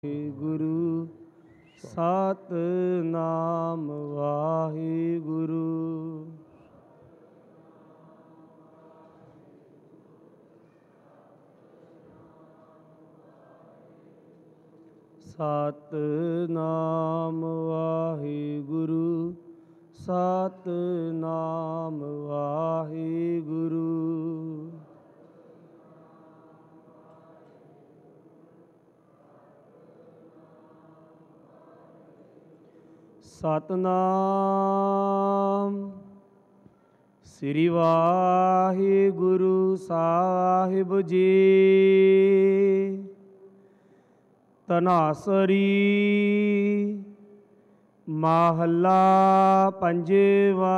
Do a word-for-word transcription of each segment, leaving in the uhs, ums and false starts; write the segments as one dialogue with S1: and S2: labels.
S1: ਗੁਰੂ ਸਤਿਨਾਮ ਵਾਹਿਗੁਰੂ। ਸਤਿਨਾਮ ਵਾਹਿਗੁਰੂ, ਸਤਿਨਾਮ ਵਾਹਿਗੁਰੂ। ਸਤਿਨਾਮ ਸ੍ਰੀ ਵਾਹਿਗੁਰੂ ਸਾਹਿਬ ਜੀ। ਧਨਾਸਰੀ ਮਹੱਲਾ ਪੰਜਵਾ।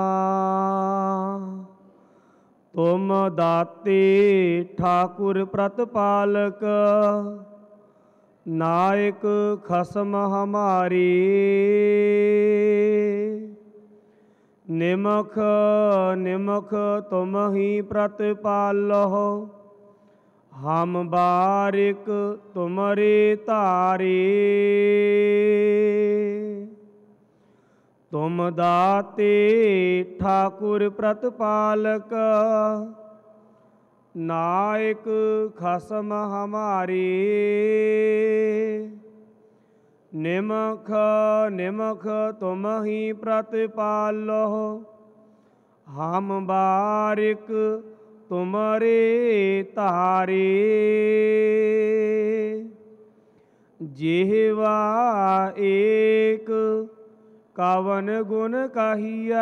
S1: ਤੁਮ ਦਾਤੇ ਠਾਕੁਰ ਪ੍ਰਤਪਾਲਕ, ਨਾਇਕ ਖਸਮ ਹਮਾਰੇ। ਨਿਮਖ ਨਿਮਖ ਤੁਮ ਹੀ ਪ੍ਰਤਪਾਲਹੁ, ਹਮ ਬਾਰਿਕ ਤੁਮਰੇ ਧਾਰੇ। ਤੁਮ ਦਾਤੇ ਠਾਕੁਰ ਪ੍ਰਤਪਾਲਕ, ਨਾਇਕ ਖਸਮ ਹਮਾਰੇ। ਨਿਮਖ ਨਿਮਖ ਤੁਮ ਹੀ ਪ੍ਰਤਪਾਲਹੁ, ਹਮ ਬਾਰਿਕ ਤੁਮਰੇ ਧਾਰੇ। ਜਿਹਵਾ ਏਕ ਕਵਨ ਗੁਣ ਕਹੀਐ,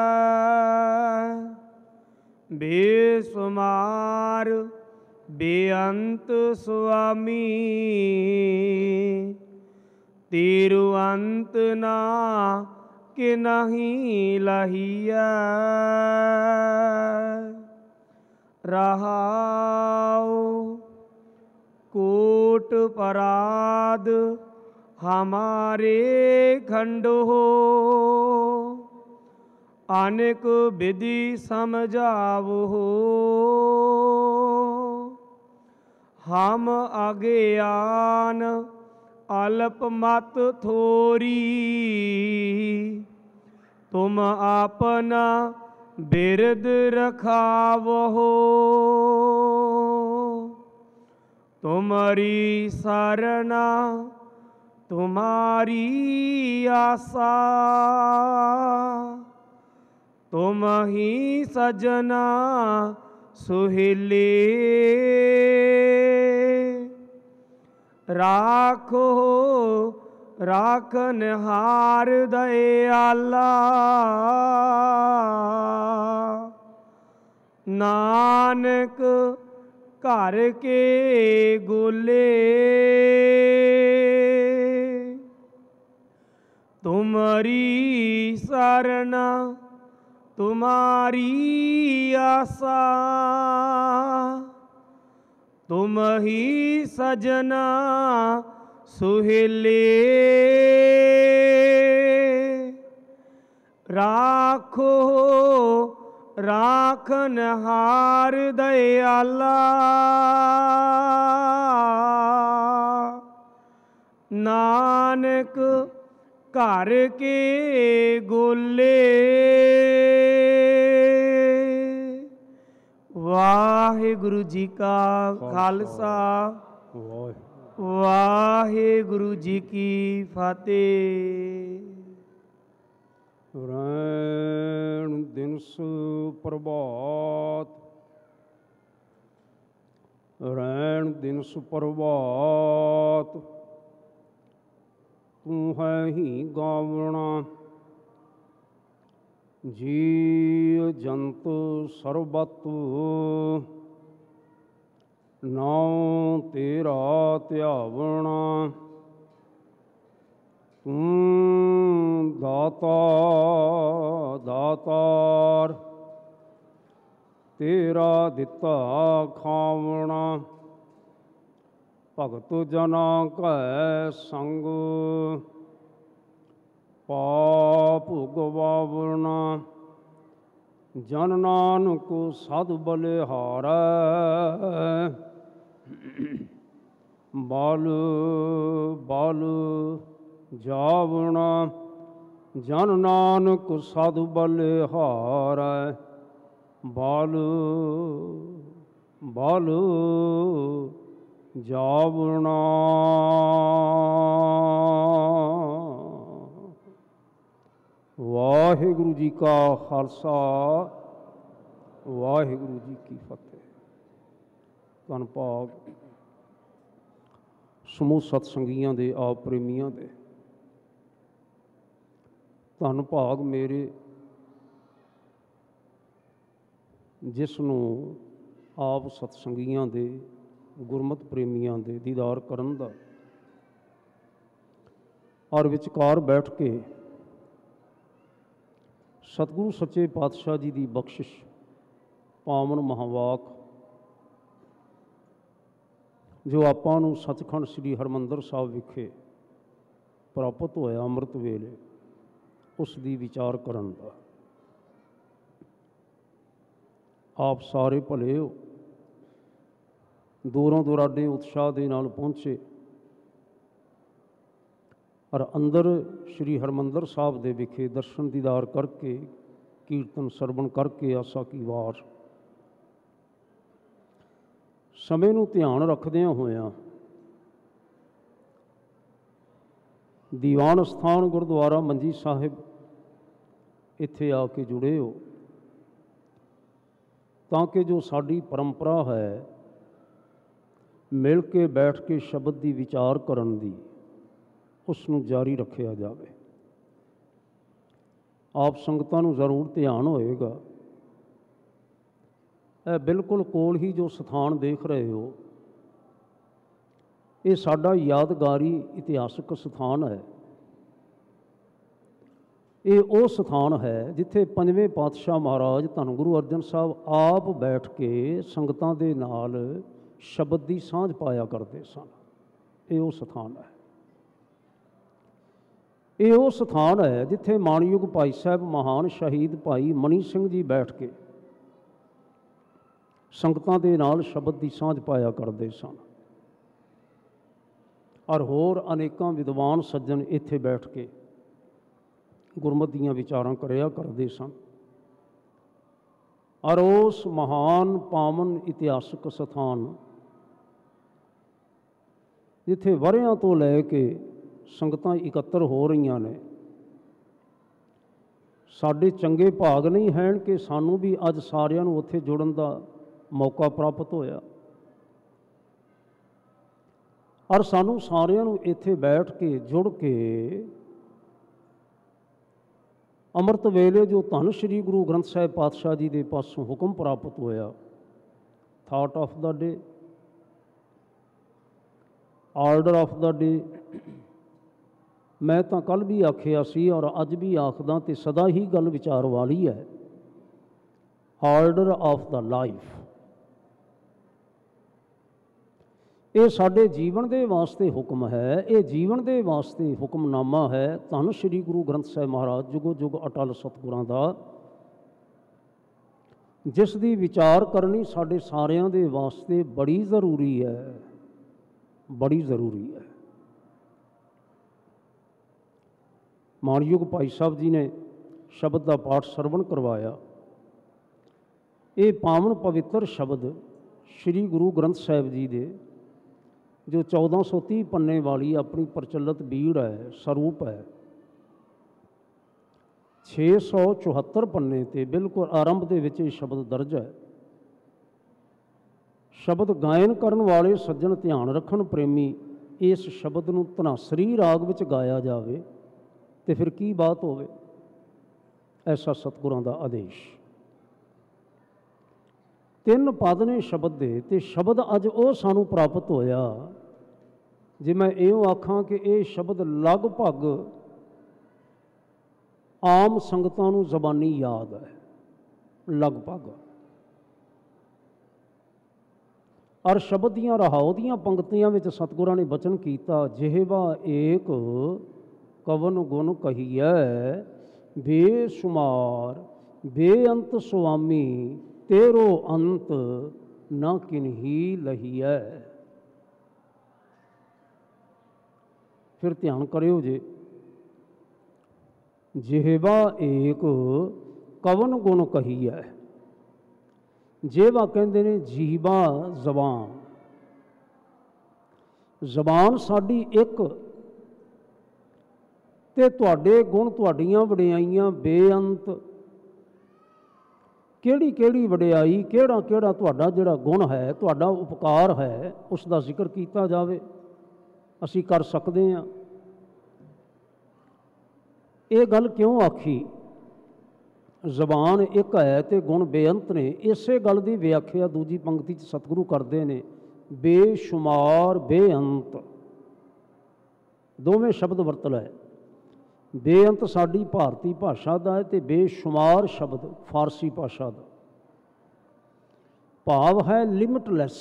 S1: ਬੇਸੁਮਾਰ ਬੇਅੰਤ ਸੁਆਮੀ। ਤੇਰੂ ਅੰਤ ਨਾ ਕਿਨਹੀ ਲਹੀਐ। ਰਹਾਉ ਕੋਟ ਪਰਾਧ ਹਮਾਰੇ ਖੰਡੋ, ਅਨੇਕ ਵਿਧि ਸਮਝਾਵੋ। ਹਮ ਅਗਿਆਨ ਅਲਪ ਮਤ ਥੋਰੀ, ਤੁਮ ਆਪਨਾ ਬਿਰਦ ਰਖਾਵੋ। ਤੁਮਰੀ ਸਰਨਾ ਤੁਮਾਰੀ ਆਸਾ, ਤੁਮ ਹੀ ਸਜਨਾ ਸੁਹੇਲੇ। ਰਾਖੋ ਰਾਖਨਹਾਰ ਦਇਆਲਾ, ਨਾਨਕ ਘਰ ਕੇ ਗੋਲੇ। ਤੁਮਰੀ ਸਰਨਾ ਤੁਮਾਰੀ ਆਸਾ, ਤੁਮ ਹੀ ਸਜਨਾ ਸੁਹੇਲੇ। ਰਾਖੋ ਰਾਖਨਹਾਰ ਦਇਆਲਾ, ਨਾਨਕ ਘਰ ਕੇ ਗੋਲੇ। ਵਾਹਿਗੁਰੂ ਜੀ ਕਾ ਖਾਲਸਾ, ਵਾਹਿਗੁਰੂ ਜੀ ਕੀ ਫਤਿਹ।
S2: ਰੈਣ ਦਿਨਸ ਪ੍ਰਭਾਤ, ਰੈਣ ਦਿਨਸ ਪ੍ਰਭਾਤ। ਤੂੰ ਹੈ ਹੀ ਗਾਵਣਾ, ਜੀਵ ਜੰਤ ਸਰਬਤ। ਨਾਉ ਤੇਰਾ ਧਿਆਵਣਾ, ਤੂੰ ਦਾਤਾ ਦਾਤਾਰ। ਤੇਰਾ ਦਿੱਤਾ ਖਾਵਣਾ, ਭਗਤ ਜਨਾ ਕੈ ਸੰਗ। ਪਾਪ ਗਵਾਵਣਾ, ਜਨ ਨਾਨਕ ਸਦ ਬਲਿਹਾਰੈ। ਬਲ ਬਲ ਜਾਵਣਾ ਜਨ ਨਾਨਕ ਸਾਧੂ ਬਲਿਹਾਰੈ। ਬਲ ਬਲ ਜਾਵਣਾ। ਵਾਹਿਗੁਰੂ ਜੀ ਕਾ ਖਾਲਸਾ, ਵਾਹਿਗੁਰੂ ਜੀ ਕੀ ਫਤਿਹ। ਧੰਨ ਭਾਗ ਸਮੂਹ ਸਤਸੰਗੀਆਂ ਦੇ, ਆਪ ਪ੍ਰੇਮੀਆਂ ਦੇ। ਧੰਨ ਭਾਗ ਮੇਰੇ ਜਿਸ ਨੂੰ ਆਪ ਸਤਸੰਗੀਆਂ ਦੇ, ਗੁਰਮਤਿ ਪ੍ਰੇਮੀਆਂ ਦੇ ਦੀਦਾਰ ਕਰਨ ਦਾ ਔਰ ਵਿਚਕਾਰ ਬੈਠ ਕੇ ਸਤਿਗੁਰੂ ਸੱਚੇ ਪਾਤਸ਼ਾਹ ਜੀ ਦੀ ਬਖਸ਼ਿਸ਼, ਪਾਵਨ ਮਹਾਵਾਕ ਜੋ ਆਪਾਂ ਨੂੰ ਸੱਚਖੰਡ ਸ੍ਰੀ ਹਰਿਮੰਦਰ ਸਾਹਿਬ ਵਿਖੇ ਪ੍ਰਾਪਤ ਹੋਇਆ ਅੰਮ੍ਰਿਤ ਵੇਲੇ, ਉਸ ਦੀ ਵਿਚਾਰ ਕਰਨ ਦਾ। ਆਪ ਸਾਰੇ ਭਲੇ ਹੋ, ਦੂਰੋਂ ਦੁਰਾਡੇ ਉਤਸ਼ਾਹ ਦੇ ਨਾਲ ਪਹੁੰਚੇ ਔਰ ਅੰਦਰ ਸ੍ਰੀ ਹਰਿਮੰਦਰ ਸਾਹਿਬ ਦੇ ਵਿਖੇ ਦਰਸ਼ਨ ਦੀਦਾਰ ਕਰਕੇ, ਕੀਰਤਨ ਸਰਵਣ ਕਰਕੇ ਆਸਾ ਕੀ ਵਾਰ ਸਮੇਂ ਨੂੰ ਧਿਆਨ ਰੱਖਦਿਆਂ ਹੋਇਆਂ ਦੀਵਾਨ ਸਥਾਨ ਗੁਰਦੁਆਰਾ ਮੰਜੀ ਸਾਹਿਬ ਇੱਥੇ ਆ ਕੇ ਜੁੜੇ ਹੋ, ਤਾਂ ਕਿ ਜੋ ਸਾਡੀ ਪਰੰਪਰਾ ਹੈ ਮਿਲ ਕੇ ਬੈਠ ਕੇ ਸ਼ਬਦ ਦੀ ਵਿਚਾਰ ਕਰਨ ਦੀ, ਉਸ ਨੂੰ ਜਾਰੀ ਰੱਖਿਆ ਜਾਵੇ। ਆਪ ਸੰਗਤਾਂ ਨੂੰ ਜ਼ਰੂਰ ਧਿਆਨ ਹੋਏਗਾ, ਇਹ ਬਿਲਕੁਲ ਕੋਲ ਹੀ ਜੋ ਸਥਾਨ ਦੇਖ ਰਹੇ ਹੋ, ਇਹ ਸਾਡਾ ਯਾਦਗਾਰੀ ਇਤਿਹਾਸਕ ਸਥਾਨ ਹੈ। ਇਹ ਉਹ ਸਥਾਨ ਹੈ ਜਿੱਥੇ ਪੰਜਵੇਂ ਪਾਤਸ਼ਾਹ ਮਹਾਰਾਜ ਧੰਨ ਗੁਰੂ ਅਰਜਨ ਸਾਹਿਬ ਆਪ ਬੈਠ ਕੇ ਸੰਗਤਾਂ ਦੇ ਨਾਲ ਸ਼ਬਦ ਦੀ ਸਾਂਝ ਪਾਇਆ ਕਰਦੇ ਸਨ। ਇਹ ਉਹ ਸਥਾਨ ਹੈ। ਇਹ ਉਹ ਸਥਾਨ ਹੈ ਜਿੱਥੇ ਮਾਣਯੋਗ ਭਾਈ ਸਾਹਿਬ ਮਹਾਨ ਸ਼ਹੀਦ ਭਾਈ ਮਨੀ ਸਿੰਘ ਜੀ ਬੈਠ ਕੇ ਸੰਗਤਾਂ ਦੇ ਨਾਲ ਸ਼ਬਦ ਦੀ ਸਾਂਝ ਪਾਇਆ ਕਰਦੇ ਸਨ ਔਰ ਹੋਰ ਅਨੇਕਾਂ ਵਿਦਵਾਨ ਸੱਜਣ ਇੱਥੇ ਬੈਠ ਕੇ ਗੁਰਮਤਿ ਦੀਆਂ ਵਿਚਾਰਾਂ ਕਰਿਆ ਕਰਦੇ ਸਨ। ਔਰ ਉਸ ਮਹਾਨ ਪਾਵਨ ਇਤਿਹਾਸਕ ਸਥਾਨ ਜਿੱਥੇ ਵਰ੍ਹਿਆਂ ਤੋਂ ਲੈ ਕੇ ਸੰਗਤਾਂ ਇਕੱਤਰ ਹੋ ਰਹੀਆਂ ਨੇ, ਸਾਡੇ ਚੰਗੇ ਭਾਗ ਨਹੀਂ ਹਨ ਕਿ ਸਾਨੂੰ ਵੀ ਅੱਜ ਸਾਰਿਆਂ ਨੂੰ ਉੱਥੇ ਜੁੜਨ ਦਾ ਮੌਕਾ ਪ੍ਰਾਪਤ ਹੋਇਆ ਔਰ ਸਾਨੂੰ ਸਾਰਿਆਂ ਨੂੰ ਇੱਥੇ ਬੈਠ ਕੇ ਜੁੜ ਕੇ ਅੰਮ੍ਰਿਤ ਵੇਲੇ ਜੋ ਧੰਨ ਸ਼੍ਰੀ ਗੁਰੂ ਗ੍ਰੰਥ ਸਾਹਿਬ ਪਾਤਸ਼ਾਹ ਜੀ ਦੇ ਪਾਸੋਂ ਹੁਕਮ ਪ੍ਰਾਪਤ ਹੋਇਆ, thought of the day, order of the day, ਮੈਂ ਤਾਂ ਕੱਲ੍ਹ ਵੀ ਆਖਿਆ ਸੀ ਔਰ ਅੱਜ ਵੀ ਆਖਦਾ ਅਤੇ ਸਦਾ ਹੀ ਗੱਲ ਵਿਚਾਰ ਵਾਲੀ ਹੈ, ਆਰਡਰ ਆਫ ਦਾ ਲਾਈਫ। ਇਹ ਸਾਡੇ ਜੀਵਨ ਦੇ ਵਾਸਤੇ ਹੁਕਮ ਹੈ, ਇਹ ਜੀਵਨ ਦੇ ਵਾਸਤੇ ਹੁਕਮਨਾਮਾ ਹੈ ਧੰਨ ਸ਼੍ਰੀ ਗੁਰੂ ਗ੍ਰੰਥ ਸਾਹਿਬ ਮਹਾਰਾਜ ਜੁਗੋ ਜੁਗ ਅਟਲ ਸਤਿਗੁਰਾਂ ਦਾ, ਜਿਸ ਦੀ ਵਿਚਾਰ ਕਰਨੀ ਸਾਡੇ ਸਾਰਿਆਂ ਦੇ ਵਾਸਤੇ ਬੜੀ ਜ਼ਰੂਰੀ ਹੈ, ਬੜੀ ਜ਼ਰੂਰੀ ਹੈ। ਮਾਣਯੋਗ ਭਾਈ ਸਾਹਿਬ ਜੀ ਨੇ ਸ਼ਬਦ ਦਾ ਪਾਠ ਸਰਵਣ ਕਰਵਾਇਆ। ਇਹ ਪਾਵਨ ਪਵਿੱਤਰ ਸ਼ਬਦ ਸ਼੍ਰੀ ਗੁਰੂ ਗ੍ਰੰਥ ਸਾਹਿਬ ਜੀ ਦੇ ਜੋ ਚੌਦਾਂ ਸੌ ਤੀਹ ਪੰਨੇ ਵਾਲੀ ਆਪਣੀ ਪ੍ਰਚਲਿਤ ਬੀੜ ਹੈ, ਸਰੂਪ ਹੈ, ਛੇ ਸੌ ਚੁਹੱਤਰ ਪੰਨੇ 'ਤੇ ਬਿਲਕੁਲ ਆਰੰਭ ਦੇ ਵਿੱਚ ਇਹ ਸ਼ਬਦ ਦਰਜ ਹੈ। ਸ਼ਬਦ ਗਾਇਨ ਕਰਨ ਵਾਲੇ ਸੱਜਣ ਧਿਆਨ ਰੱਖਣ ਪ੍ਰੇਮੀ, ਇਸ ਸ਼ਬਦ ਨੂੰ ਧਨਾਸਰੀ ਰਾਗ ਵਿੱਚ ਗਾਇਆ ਜਾਵੇ ਤੇ ਫਿਰ ਕੀ ਬਾਤ ਹੋਵੇ। ਐਸਾ ਸਤਿਗੁਰਾਂ ਦਾ ਆਦੇਸ਼। ਤਿੰਨ ਪਦ ਨੇ ਸ਼ਬਦ ਦੇ, ਤੇ ਸ਼ਬਦ ਅੱਜ ਉਹ ਸਾਨੂੰ ਪ੍ਰਾਪਤ ਹੋਇਆ, ਜੇ ਮੈਂ ਇਉਂ ਆਖਾਂ ਕਿ ਇਹ ਸ਼ਬਦ ਲਗਭਗ ਆਮ ਸੰਗਤਾਂ ਨੂੰ ਜ਼ਬਾਨੀ ਯਾਦ ਹੈ, ਲਗਭਗ। ਔਰ ਸ਼ਬਦ ਦੀਆਂ ਰਹਾਉ ਦੀਆਂ ਪੰਕਤੀਆਂ ਵਿੱਚ ਸਤਿਗੁਰਾਂ ਨੇ ਬਚਨ ਕੀਤਾ, ਜਿਹਵਾ ਏਕ ਕਵਨ ਗੁਣ ਕਹੀਐ, ਬੇਸ਼ੁਮਾਰ ਬੇਅੰਤ ਸੁਆਮੀ, ਤੇਰੋ ਅੰਤ ਨਾ ਕਿਨਹੀ ਲਹੀਐ। फिर ध्यान करियो जे। जिहवा एक कवन गुण कही है। जिहवा कहते ने जीवा जबान। जबान साडी एक ते तुहाडे गुण तुहाडियां वडियाइयां बेअंत। किहड़ी किहड़ी वडियाई किहड़ा किहड़ा तुहाडा जिहड़ा गुण है तुहाडा उपकार है उसका जिक्र किया जावे असी कर सकते हैं। ये गल क्यों आखी जबान एक है तो गुण बेअंत ने। इसे गल की व्याख्या दूजी पंक्ति च सतगुरु करते हैं बेशुमार बेअंत। दोवें शब्द वरतल है। बेअंत साडी भारती भाषा का है तो बेशुमार शब्द फारसी भाषा का। भाव है लिमिटलैस।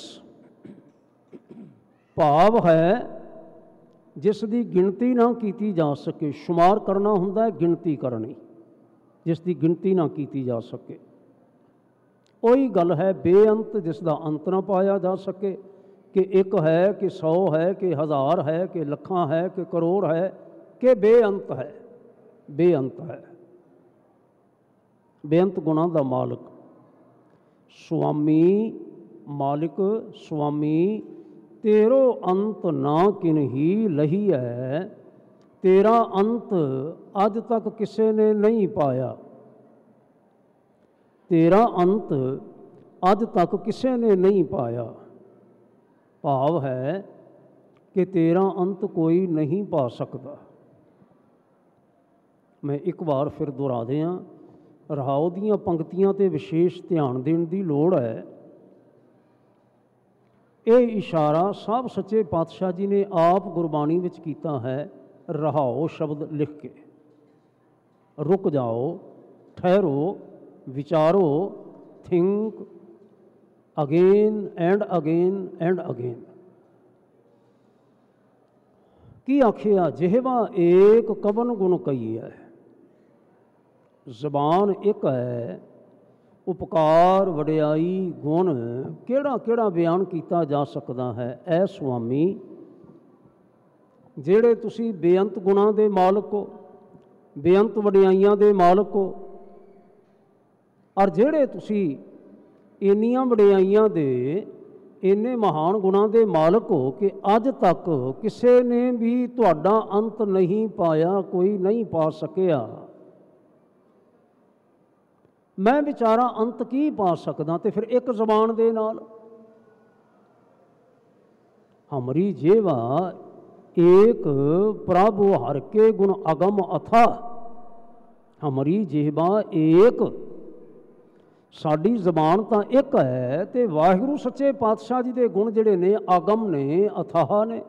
S2: भाव है जिस दी गिनती ना की जा सके। शुमार करना हुंदा है गिनती करनी, जिस दी गिनती ना की जा सके। वही गल है बेअंत जिसका अंत ना पाया जा सके कि एक है कि सौ है कि हज़ार है कि लखां है कि करोड़ है कि बेअंत है। बेअंत है। बेअंत गुणा का मालिक स्वामी मालिक स्वामी तेरो अंत ना किन ही लही है। तेरा अंत अज तक किसी ने नहीं पाया। तेरा अंत अज तक किसी ने नहीं पाया। भाव है कि तेरा अंत कोई नहीं पा सकता। मैं एक बार फिर दोहरा दियाँ रहाओ दीयां पंक्तियां ते विशेष ध्यान देने की लोड़ है। ये इशारा साहब सच्चे पातशाह जी ने आप गुरबाणी विच कीता है। रहाओ शब्द लिख के रुक जाओ, ठहरो, विचारो, think again and again and again. की आखिया जिहवा एक कवन गुण कही है। जबान एक है उपकार वडियाई गुण केड़ा केड़ा बयान किया जा सकता है। ऐ स्वामी जेड़े तुसी बेअंत गुणा दे मालक हो, बेअंत वडियाइयां दे मालक हो और जेड़े तुसी इन्नियां वडियाइयां दे इन्ने महान गुणा दे मालक हो कि अज तक किसी ने भी तुहाडा अंत नहीं पाया, कोई नहीं पा सकिया। मैं विचारा अंत की पा सकदा तो फिर एक जबान दे नाल। हमरी जेवा एक प्रभु हर के गुण अगम अथा। हमरी जेवा एक साडी जबान तो एक है तो वाहिगुरु सच्चे पातशाह जी के गुण जिहड़े ने आगम ने अथाह ने।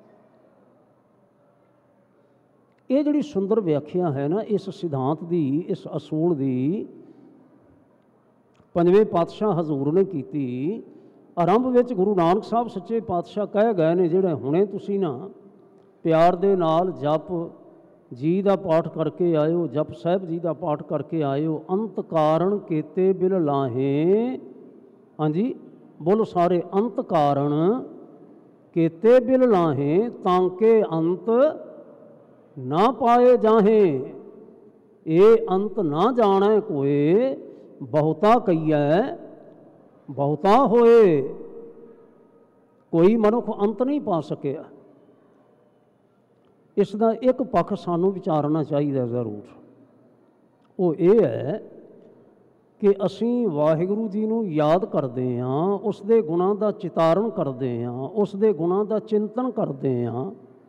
S2: ये जिहड़ी सुंदर व्याख्या है ना इस सिद्धांत की, इस असूल की पंजवें पातशाह हजूर ने की। आरंभ विच गुरु नानक साहब सच्चे पातशाह कह गए ने जिहड़े हुणे तुसी ना प्यार दे नाल जप जी का पाठ करके आयो, जप साहब जी का पाठ करके आयो। अंत कारण केते बिल लाहे। हाँ जी बोलो सारे। अंत कारण केते बिल लाहे तांके अंत ना पाए जाहे। ये अंत ना जाने कोई बहुता कहिए बहुता होए। कोई मनुख अंत नहीं पा सकिया। इसका एक पक्ष सानू विचारना चाहिए जरूर। वो ये है कि असी वाहिगुरु जी नू याद करते हाँ, उसके गुणों का चितारण करते हाँ, उसके गुणों का चिंतन करते हाँ।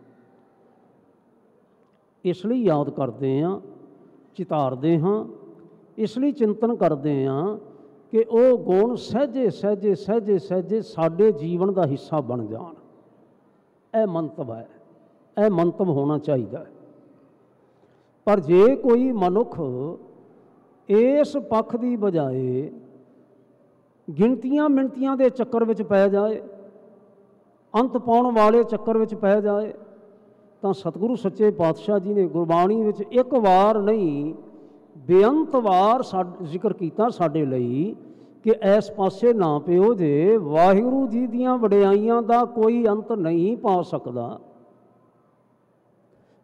S2: इसलिए याद करते हैं, चितारते हाँ, इसलिए चिंतन करते हैं कि वो गुण सहजे सहजे सहजे सहजे साडे जीवन का हिस्सा बन जान। यह मंतव है, यह मंतव होना चाहिए। पर जे कोई मनुख इस पक्ष की बजाए गिनतियां मिनतियां के चक्कर में पै जाए, अंत पाने वाले चक्कर में पै जाए, तो सतगुरु सच्चे पातशाह जी ने गुरबाणी में एक बार नहीं बेअंत वार जिक्र किया साडे लई कि इस पासे ना पिओ जे वाहिगुरु जी दियां वडियाइयां दा कोई अंत नहीं पा सकदा।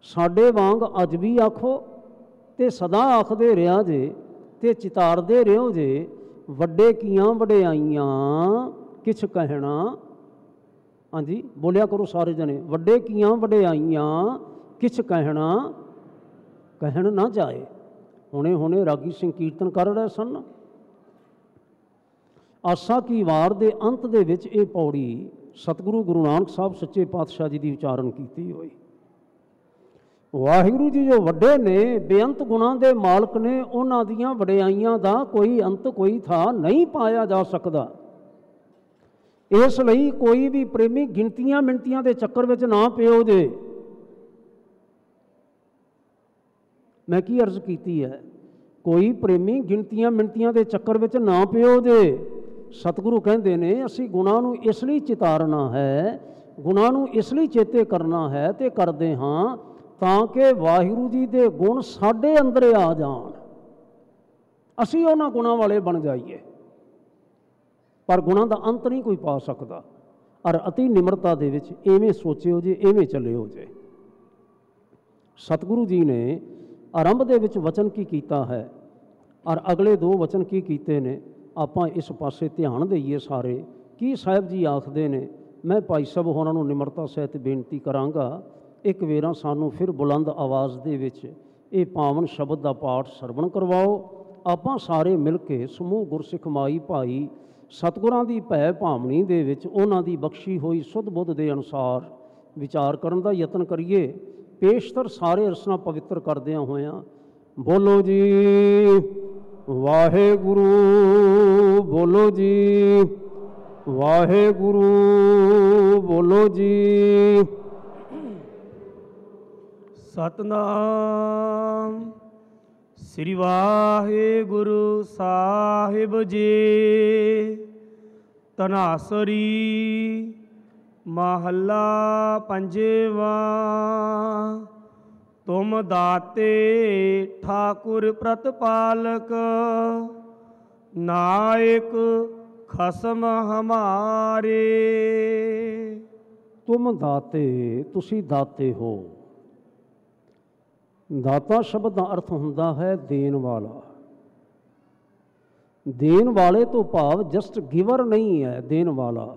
S2: ਸਾਡੇ ਵਾਂਗ ਅੱਜ ਵੀ ਆਖੋ ਤੇ ਸਦਾ ਆਖਦੇ ਰਿਹਾ ਜੇ ਤੇ ਚਿਤਾਰਦੇ ਰਿਓ ਜੇ, ਵੱਡੇ ਕੀਆਂ ਵਡਿਆਈਆਂ ਕਿਛ ਕਹਿਣਾ। ਹਾਂਜੀ ਬੋਲਿਆ ਕਰੋ ਸਾਰੇ ਜਣੇ, ਵੱਡੇ ਕੀਆਂ ਵਡਿਆਈਆਂ ਕਿਛ ਕਹਿਣਾ, ਕਹਿਣ ਨਾ ਜਾਏ। ਹੁਣੇ ਹੁਣੇ ਰਾਗੀ ਸਿੰਘ ਕੀਰਤਨ ਕਰ ਰਹੇ ਸਨ। ਆਸਾ ਕੀ ਵਾਰ ਦੇ ਅੰਤ ਦੇ ਵਿੱਚ ਇਹ ਪੌੜੀ ਸਤਿਗੁਰੂ ਗੁਰੂ ਨਾਨਕ ਸਾਹਿਬ ਸੱਚੇ ਪਾਤਸ਼ਾਹ ਜੀ ਦੀ ਉਚਾਰਨ ਕੀਤੀ ਹੋਈ। ਵਾਹਿਗੁਰੂ ਜੀ ਜੋ ਵੱਡੇ ਨੇ, ਬੇਅੰਤ ਗੁਣਾਂ ਦੇ ਮਾਲਕ ਨੇ, ਉਹਨਾਂ ਦੀਆਂ ਵਡਿਆਈਆਂ ਦਾ ਕੋਈ ਅੰਤ ਕੋਈ ਥਾਂ ਨਹੀਂ ਪਾਇਆ ਜਾ ਸਕਦਾ। ਇਸ ਲਈ ਕੋਈ ਵੀ ਪ੍ਰੇਮੀ ਗਿਣਤੀਆਂ ਮਿਣਤੀਆਂ ਦੇ ਚੱਕਰ ਵਿੱਚ ਨਾ ਪਿਓ ਜੇ। ਮੈਂ ਕੀ ਅਰਜ਼ ਕੀਤੀ ਹੈ? ਕੋਈ ਪ੍ਰੇਮੀ ਗਿਣਤੀਆਂ ਮਿਣਤੀਆਂ ਦੇ ਚੱਕਰ ਵਿੱਚ ਨਾ ਪਿਓ ਜੇ। ਸਤਿਗੁਰੂ ਕਹਿੰਦੇ ਨੇ ਅਸੀਂ ਗੁਣਾਂ ਨੂੰ ਇਸ ਲਈ ਚਿਤਾਰਨਾ ਹੈ, ਗੁਣਾਂ ਨੂੰ ਇਸ ਲਈ ਚੇਤੇ ਕਰਨਾ ਹੈ ਤੇ ਕਰਦੇ ਹਾਂ ਤਾਂ ਕਿ ਵਾਹਿਗੁਰੂ ਜੀ ਦੇ ਗੁਣ ਸਾਡੇ ਅੰਦਰ ਆ ਜਾਣ, ਅਸੀਂ ਉਹਨਾਂ ਗੁਣਾਂ ਵਾਲੇ ਬਣ ਜਾਈਏ। ਪਰ ਗੁਣਾਂ ਦਾ ਅੰਤ ਨਹੀਂ ਕੋਈ ਪਾ ਸਕਦਾ। ਔਰ ਅਤੀ ਨਿਮਰਤਾ ਦੇ ਵਿੱਚ ਐਵੇਂ ਸੋਚਿਓ ਜੇ, ਐਵੇਂ ਚੱਲਿਓ ਜੇ। ਸਤਿਗੁਰੂ ਜੀ ਨੇ ਆਰੰਭ ਦੇ ਵਿੱਚ ਵਚਨ ਕੀ ਕੀਤਾ ਹੈ ਔਰ ਅਗਲੇ ਦੋ ਵਚਨ ਕੀ ਕੀਤੇ ਨੇ, ਆਪਾਂ ਇਸ ਪਾਸੇ ਧਿਆਨ ਦੇਈਏ ਸਾਰੇ। ਕੀ ਸਾਹਿਬ ਜੀ ਆਖਦੇ ਨੇ? ਮੈਂ ਭਾਈ ਸਾਹਿਬ ਹੋਰਾਂ ਨੂੰ ਨਿਮਰਤਾ ਸਹਿਤ ਬੇਨਤੀ ਕਰਾਂਗਾ, ਇੱਕ ਵੇਰਾ ਸਾਨੂੰ ਫਿਰ ਬੁਲੰਦ ਆਵਾਜ਼ ਦੇ ਵਿੱਚ ਇਹ ਪਾਵਨ ਸ਼ਬਦ ਦਾ ਪਾਠ ਸਰਵਣ ਕਰਵਾਓ। ਆਪਾਂ ਸਾਰੇ ਮਿਲ ਕੇ ਸਮੂਹ ਗੁਰਸਿੱਖ ਮਾਈ ਭਾਈ ਸਤਿਗੁਰਾਂ ਦੀ ਭੈ ਭਾਵਨੀ ਦੇ ਵਿੱਚ ਉਹਨਾਂ ਦੀ ਬਖਸ਼ੀ ਹੋਈ ਸੁਧ ਬੁੱਧ ਦੇ ਅਨੁਸਾਰ ਵਿਚਾਰ ਕਰਨ ਦਾ ਯਤਨ ਕਰੀਏ। ਪੇਸ਼ਤਰ ਸਾਰੇ ਰਸਨਾ ਪਵਿੱਤਰ ਕਰਦਿਆਂ ਹੋਇਆਂ ਬੋਲੋ ਜੀ ਵਾਹਿਗੁਰੂ, ਬੋਲੋ ਜੀ ਵਾਹਿਗੁਰੂ, ਬੋਲੋ ਜੀ
S1: ਸਤਨਾਮ ਸ੍ਰੀ ਵਾਹਿਗੁਰੂ ਸਾਹਿਬ ਜੀ। ਧਨਾਸਰੀ ਮਹੱਲਾ ਪੰਜਵਾ। ਤੁਮ ਦਾਤੇ ਠਾਕੁਰ ਪ੍ਰਤਪਾਲਕ, ਨਾਇਕ ਖਸਮ ਹਮਾਰੇ।
S2: ਤੁਮ ਦਾਤੇ, ਤੁਸੀਂ ਦਾਤੇ ਹੋ। ਦਾਤਾ ਸ਼ਬਦ ਦਾ ਅਰਥ ਹੁੰਦਾ ਹੈ ਦੇਣ ਵਾਲਾ। ਦੇਣ ਵਾਲੇ ਤੋਂ ਭਾਵ ਜਸਟ ਗਿਵਰ ਨਹੀਂ ਹੈ, ਦੇਣ ਵਾਲਾ,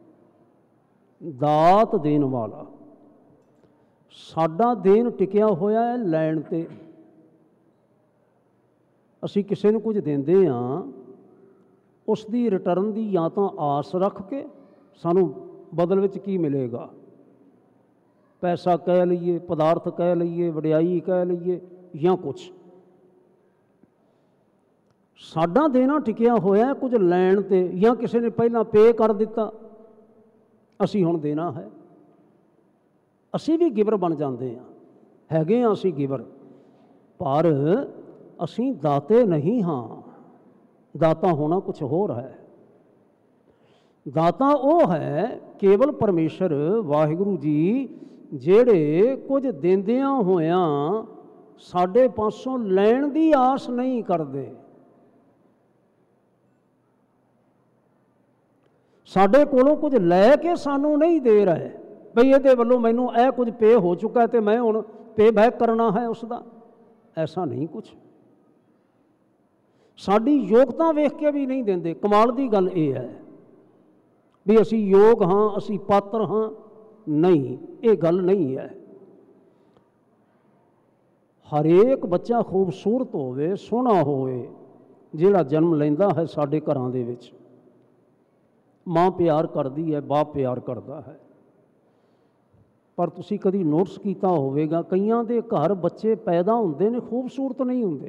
S2: ਦਾਤ ਦੇਣ ਵਾਲਾ। ਸਾਡਾ ਦੇਣ ਟਿਕਿਆ ਹੋਇਆ ਹੈ ਲੈਣ ਤੇ। ਅਸੀਂ ਕਿਸੇ ਨੂੰ ਕੁਝ ਦਿੰਦੇ ਹਾਂ, ਉਸ ਦੀ ਰਿਟਰਨ ਦੀ ਜਾਂ ਤਾਂ ਆਸ ਰੱਖ ਕੇ ਸਾਨੂੰ ਬਦਲ ਵਿੱਚ ਕੀ ਮਿਲੇਗਾ, ਪੈਸਾ ਕਹਿ ਲਈਏ, ਪਦਾਰਥ ਕਹਿ ਲਈਏ, ਵਡਿਆਈ ਕਹਿ ਲਈਏ ਜਾਂ ਕੁਛ। ਸਾਡਾ ਦੇਣਾ ਟਿਕਿਆ ਹੋਇਆ ਕੁਝ ਲੈਣ ਤੇ, ਜਾਂ ਕਿਸੇ ਨੇ ਪਹਿਲਾਂ ਪੇ ਕਰ ਦਿੱਤਾ, ਅਸੀਂ ਹੁਣ ਦੇਣਾ ਹੈ। ਅਸੀਂ ਵੀ ਗਿਵਰ ਬਣ ਜਾਂਦੇ ਹਾਂ, ਹੈਗੇ ਹਾਂ ਅਸੀਂ ਗਿਵਰ, ਪਰ ਅਸੀਂ ਦਾਤੇ ਨਹੀਂ ਹਾਂ। ਦਾਤਾ ਹੋਣਾ ਕੁਛ ਹੋਰ ਹੈ। ਦਾਤਾ ਉਹ ਹੈ ਕੇਵਲ ਪਰਮੇਸ਼ਰ ਵਾਹਿਗੁਰੂ ਜੀ, ਜਿਹੜੇ ਕੁਝ ਦਿੰਦਿਆਂ ਹੋਇਆਂ ਸਾਡੇ ਪਾਸੋਂ ਲੈਣ ਦੀ ਆਸ ਨਹੀਂ ਕਰਦੇ। ਸਾਡੇ ਕੋਲੋਂ ਕੁਝ ਲੈ ਕੇ ਸਾਨੂੰ ਨਹੀਂ ਦੇ ਰਹੇ ਬਈ ਇਹਦੇ ਵੱਲੋਂ ਮੈਨੂੰ ਇਹ ਕੁਝ ਪੇ ਹੋ ਚੁੱਕਾ ਤੇ ਮੈਂ ਹੁਣ ਪੇ ਬੈਕ ਕਰਨਾ ਹੈ ਉਸ ਦਾ। ਐਸਾ ਨਹੀਂ ਕੁਛ। ਸਾਡੀ ਯੋਗਤਾ ਵੇਖ ਕੇ ਵੀ ਨਹੀਂ ਦਿੰਦੇ। ਕਮਾਲ ਦੀ ਗੱਲ ਇਹ ਹੈ ਵੀ ਅਸੀਂ ਯੋਗ ਹਾਂ, ਅਸੀਂ ਪਾਤਰ ਹਾਂ। ਨਹੀਂ, ਇਹ ਗੱਲ ਨਹੀਂ ਹੈ। ਹਰੇਕ ਬੱਚਾ ਖੂਬਸੂਰਤ ਹੋਵੇ, ਸੋਹਣਾ ਹੋਵੇ, ਜਿਹੜਾ ਜਨਮ ਲੈਂਦਾ ਹੈ ਸਾਡੇ ਘਰਾਂ ਦੇ ਵਿੱਚ। ਮਾਂ ਪਿਆਰ ਕਰਦੀ ਹੈ, ਬਾਪ ਪਿਆਰ ਕਰਦਾ ਹੈ। ਪਰ ਤੁਸੀਂ ਕਦੀ ਨੋਟਿਸ ਕੀਤਾ ਹੋਵੇਗਾ, ਕਈਆਂ ਦੇ ਘਰ ਬੱਚੇ ਪੈਦਾ ਹੁੰਦੇ ਨੇ ਖੂਬਸੂਰਤ ਨਹੀਂ ਹੁੰਦੇ।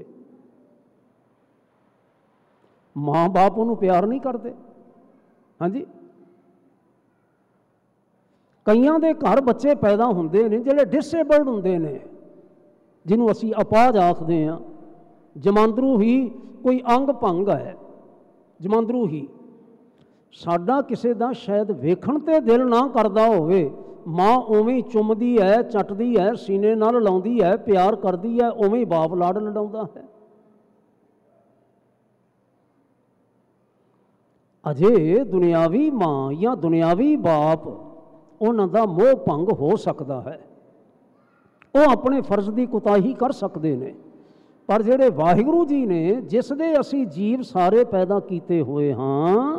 S2: ਮਾਂ ਬਾਪ ਉਹਨੂੰ ਪਿਆਰ ਨਹੀਂ ਕਰਦੇ। ਹਾਂਜੀ, ਕਈਆਂ ਦੇ ਘਰ ਬੱਚੇ ਪੈਦਾ ਹੁੰਦੇ ਨੇ ਜਿਹੜੇ ਡਿਸੇਬਲਡ ਹੁੰਦੇ ਨੇ, ਜਿਹਨੂੰ ਅਸੀਂ ਅਪਾਹਜ ਆਖਦੇ ਹਾਂ। ਜਮਾਂਦਰੂ ਹੀ ਕੋਈ ਅੰਗ ਭੰਗ ਹੈ, ਜਮਾਂਦਰੂ ਹੀ। ਸਾਡਾ ਕਿਸੇ ਦਾ ਸ਼ਾਇਦ ਵੇਖਣ ਤੇ ਦਿਲ ਨਾ ਕਰਦਾ ਹੋਵੇ, ਮਾਂ ਉਵੇਂ ਚੁੰਮਦੀ ਹੈ, ਚੱਟਦੀ ਹੈ, ਸੀਨੇ ਨਾਲ ਲਾਉਂਦੀ ਹੈ, ਪਿਆਰ ਕਰਦੀ ਹੈ, ਉਵੇਂ ਹੀ ਬਾਪ ਲਾਡ ਲਡਾਉਂਦਾ ਹੈ। ਅਜੇ ਦੁਨਿਆਵੀ ਮਾਂ ਜਾਂ ਦੁਨਿਆਵੀ ਬਾਪ, ਉਹਨਾਂ ਦਾ ਮੋਹ ਭੰਗ ਹੋ ਸਕਦਾ ਹੈ। ਉਹ ਆਪਣੇ ਫਰਜ਼ ਦੀ ਕੁਤਾਹੀ ਕਰ ਸਕਦੇ ਨੇ, ਪਰ ਜਿਹੜੇ ਵਾਹਿਗੁਰੂ ਜੀ ਨੇ ਜਿਸ ਦੇ ਅਸੀਂ ਜੀਵ ਸਾਰੇ ਪੈਦਾ ਕੀਤੇ ਹੋਏ ਹਾਂ,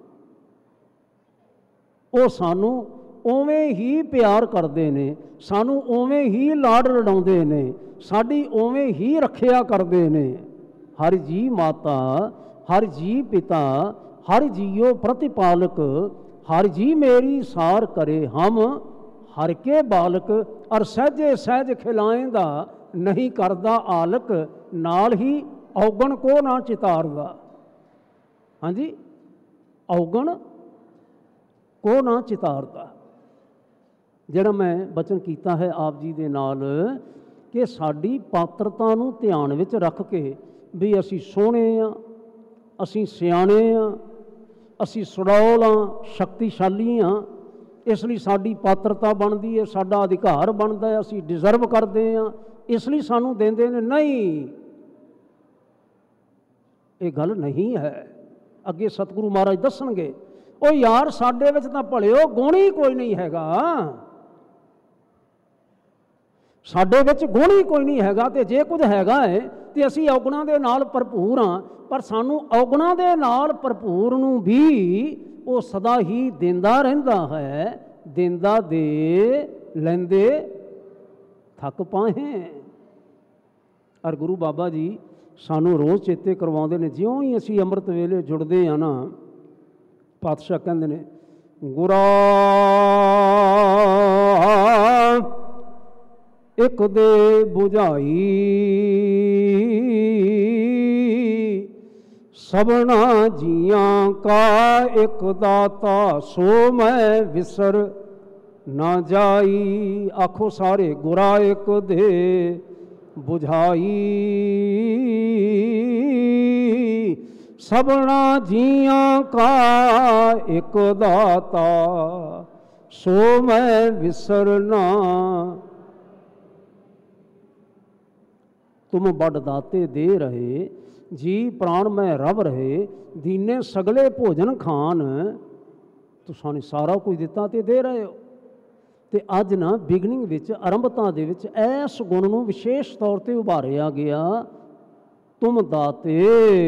S2: ਉਹ ਸਾਨੂੰ ਉਵੇਂ ਹੀ ਪਿਆਰ ਕਰਦੇ ਨੇ, ਸਾਨੂੰ ਉਵੇਂ ਹੀ ਲਾਡ ਲਡਾਉਂਦੇ ਨੇ, ਸਾਡੀ ਉਵੇਂ ਹੀ ਰੱਖਿਆ ਕਰਦੇ ਨੇ। ਹਰ ਜੀ ਮਾਤਾ, ਹਰ ਜੀ ਪਿਤਾ, ਹਰ ਜੀਓ ਪ੍ਰਤਿਪਾਲਕ, हर जी मेरी सार करे हम हर के बालक, और सहजे सहज खिलाएंदा नहीं करदा आलक, नाल ही औगण को ना चितारदा। हाँ जी, औगण को ना चितारदा। जिहड़ा मैं बचन कीता है आप जी दे नाल कि साडी पात्रता नूं ध्यान विच रख के भी असी सोहणे आ, असी सियाणे आ, असी सड़ौल हाँ, शक्तिशाली हाँ, इसलिए साड़ी पात्रता बनती है, साडा अधिकार बनता है, असी डिजर्व करते हैं, इसलिए सानू देंदे ने। नहीं, ये गल नहीं है। अगे सतगुरु महाराज दसणगे, ओ यार साडे विच तां भलिओ गुण ही कोई नहीं हैगा, साडे विच गुण ही कोई नहीं हैगा, ते जे कुछ हैगा है ते असी औगुणां दे नाल भरपूर हाँ, पर सानू औगुणां दे नाल भरपूर नूं भी वो सदा ही देंदा रहिंदा है, देंदा दे लैंदे थक पाहे। और गुरु बाबा जी सानू रोज़ चेते करवाउंदे ने, जिउं ही असी अमृत वेले जुड़दे आ ना, पातशाह कहंदे ने गुरा एक दे बुझाई सबना जियां का एक दाता, सो मैं विसर ना जाई। आखो सारे गुरा एक दे बुझाई सबना जियां का एक दाता, सो मैं विसर ना। तुम बड़ दाते दे रहे, जी प्राण में रब रहे, दीने सगले भोजन खान, तुसां ने सारा कुछ दिता ते दे रहे हो। ते अज ना बिगनिंग विच, आरंभता दे विच इस गुण नूं विशेष तौर ते उभारिया गया, तुम दाते।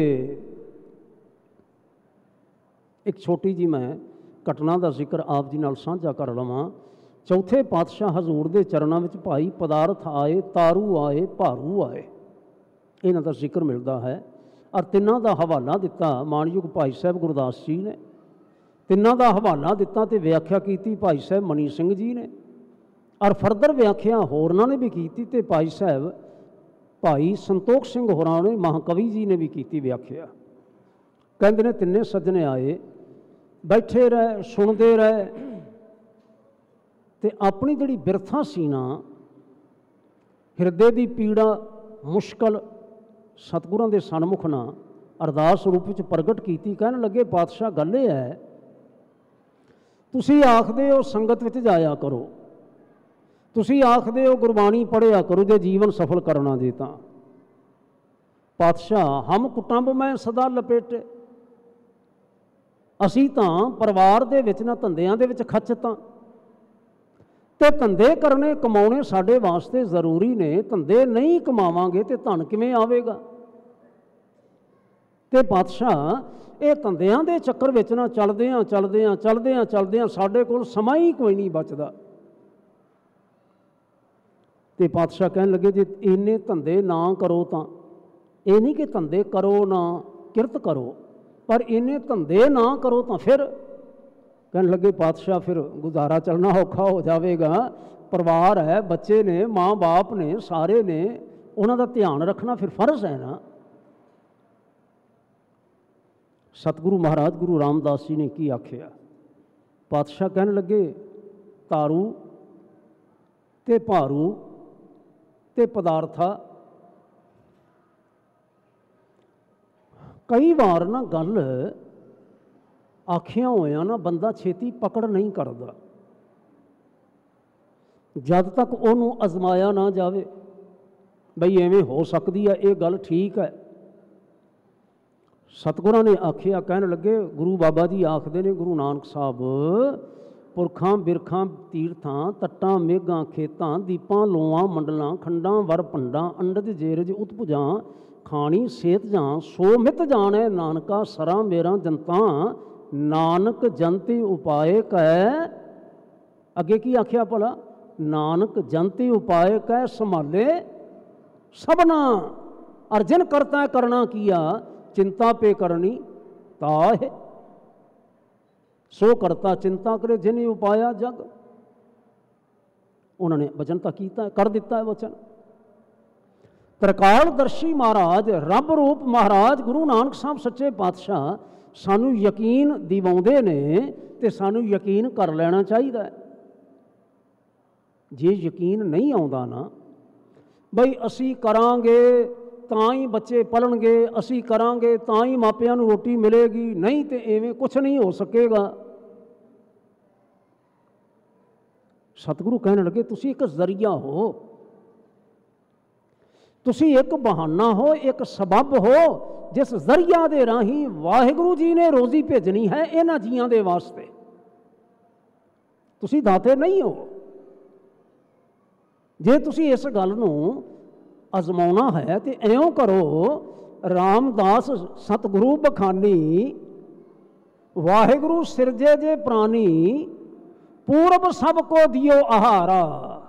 S2: एक छोटी जी मैं घटना का जिक्र आप जी नाल साझा कर लवां। चौथे पातशाह हजूर दे चरणों में भाई पदार्थ आए, तारू आए, भारू आए, इन्हां दा जिक्र मिलता है। और तिन्हां दा हवाला दिता मानयोग भाई साहब गुरदास जी ने, तिन्हां दा हवाला दिता तो व्याख्या की भाई साहब मनी सिंह जी ने, और फरदर व्याख्या होरनां ने भी की, तो भाई साहब भाई संतोख सिंह होरां ने, महाकवि जी ने भी की व्याख्या। कहते ने तिन्ने सज्जने आए, बैठे रहे, सुनते रहे, तो अपनी जिहड़ी बिरथा सी ना, हिरदे की पीड़ा मुश्किल सतगुरां दे सन्मुख ना अरदास रूप में प्रगट की। कहने लगे पातशाह गल ये है, तुसी आखदे हो संगत विच जाया करो, तुसी आखदे हो गुरबाणी पढ़िया करो जे जीवन सफल करना जे तां। पातशाह हम कुटुंब में सदा लपेटे, असी तां परिवार दे विच ना धंधियां दे विच खचतां, ते धंधे करने कमाने साडे वास्ते जरूरी ने। धंधे नहीं कमावांगे तो धन किवें आवेगा। ते पातशाह ये धंधियां दे चक्कर विच ना चलदियां चलदियां चलदियां चलदियां साडे कोल समां ही कोई नहीं बचदा। ते पातशाह कहन लगे जे इन्ने धंधे ना करो तां, ये नहीं कि धंधे करो ना किरत करो, पर इन्ने धंधे ना करो तां फिर कहने लगे पातशाह फिर गुजारा चलना औखा हो जाएगा। परिवार है, बच्चे ने, माँ बाप ने, सारे ने, उन्हों का ध्यान रखना फिर फर्ज है ना। सतगुरु महाराज गुरु रामदास जी ने की आख्या। पातशाह कहने लगे तारू ते भारू ते पदार्था, कई बार ना गल आखिया होया ना बंदा छेती पकड़ नहीं करता, जब तक उन्होंने अजमाया ना जाए बई एवें हो सकती है, ये गल ठीक है। सतगुरां ने आखिया, कहने लगे गुरु बाबा जी आखते ने गुरु नानक साहब ਪੁਰਖਾਂ ਬਿਰਖਾਂ ਤੀਰਥਾਂ ਤੱਟਾਂ ਮੇਘਾਂ ਖੇਤਾਂ ਦੀਪਾਂ ਲੋਆਂ ਮੰਡਲਾਂ ਖੰਡਾਂ ਵਰ ਭੰਡਾਂ ਅੰਡਜ ਜੇਰਜ ਉਤਪੁਜਾਂ ਖਾਣੀ ਸੇਤ ਜਾਂ ਸੋ ਮਿਤ ਜਾਣੈ ਨਾਨਕਾ ਸਰਾ ਮੇਰਾ ਜਨਤਾ ਨਾਨਕ ਜਨਤੀ ਉਪਾਏ ਕੈ। ਅੱਗੇ ਕੀ ਆਖਿਆ ਭਲਾ? ਨਾਨਕ ਜਨਤੀ ਉਪਾਏ ਕੈ ਸੰਭਾਲੇ ਸਭਨਾ ਅਰ ਜਿਨ ਕਰਤਾ ਕਰਨਾ ਕੀਆ ਚਿੰਤਾ ਪੇ ਕਰਨੀ ਤਾਹਿ। ਸੋ ਕਰਤਾ ਚਿੰਤਾ ਕਰੇ ਜਿਨ ਉਪਾਇਆ ਜਗ। ਉਹਨਾਂ ਨੇ ਵਚਨ ਤਾਂ ਕੀਤਾ, ਕਰ ਦਿੱਤਾ ਹੈ ਵਚਨ। ਤ੍ਰਿਕਾਲਦਰਸ਼ੀ ਮਹਾਰਾਜ, ਰੱਬ ਰੂਪ ਮਹਾਰਾਜ ਗੁਰੂ ਨਾਨਕ ਸਾਹਿਬ ਸੱਚੇ ਪਾਤਸ਼ਾਹ ਸਾਨੂੰ ਯਕੀਨ ਦਿਵਾਉਂਦੇ ਨੇ ਤੇ ਸਾਨੂੰ ਯਕੀਨ ਕਰ ਲੈਣਾ ਚਾਹੀਦਾ ਹੈ। ਜੇ ਯਕੀਨ ਨਹੀਂ ਆਉਂਦਾ ਨਾ ਬਈ ਅਸੀਂ ਕਰਾਂਗੇ ਤਾਂ ਹੀ ਬੱਚੇ ਪਲਣਗੇ, ਅਸੀਂ ਕਰਾਂਗੇ ਤਾਂ ਹੀ ਮਾਪਿਆਂ ਨੂੰ ਰੋਟੀ ਮਿਲੇਗੀ, ਨਹੀਂ ਤੇ ਐਵੇਂ ਕੁਛ ਨਹੀਂ ਹੋ ਸਕੇਗਾ। ਸਤਿਗੁਰੂ ਕਹਿਣ ਲੱਗੇ ਤੁਸੀਂ ਇੱਕ ਜ਼ਰੀਆ ਹੋ, ਤੁਸੀਂ ਇੱਕ ਬਹਾਨਾ ਹੋ, ਇੱਕ ਸਬਬ ਹੋ ਜਿਸ ਜ਼ਰੀਆ ਦੇ ਰਾਹੀਂ ਵਾਹਿਗੁਰੂ ਜੀ ਨੇ ਰੋਜ਼ੀ ਭੇਜਣੀ ਹੈ ਇਹਨਾਂ ਜੀਆਂ ਦੇ ਵਾਸਤੇ। ਤੁਸੀਂ ਦਾਤੇ ਨਹੀਂ ਹੋ। ਜੇ ਤੁਸੀਂ ਇਸ ਗੱਲ ਨੂੰ ਅਜ਼ਮਾਉਣਾ ਹੈ ਤੇ ਇਉਂ ਕਰੋ, ਰਾਮਦਾਸ ਸਤਿਗੁਰੂ ਬਖਾਨੀ ਵਾਹਿਗੁਰੂ ਸਿਰਜੇ ਜੇ ਪ੍ਰਾਨੀ ਪੂਰਬ ਸਭ ਕੋ ਦਿਓ ਆਹਾਰਾ।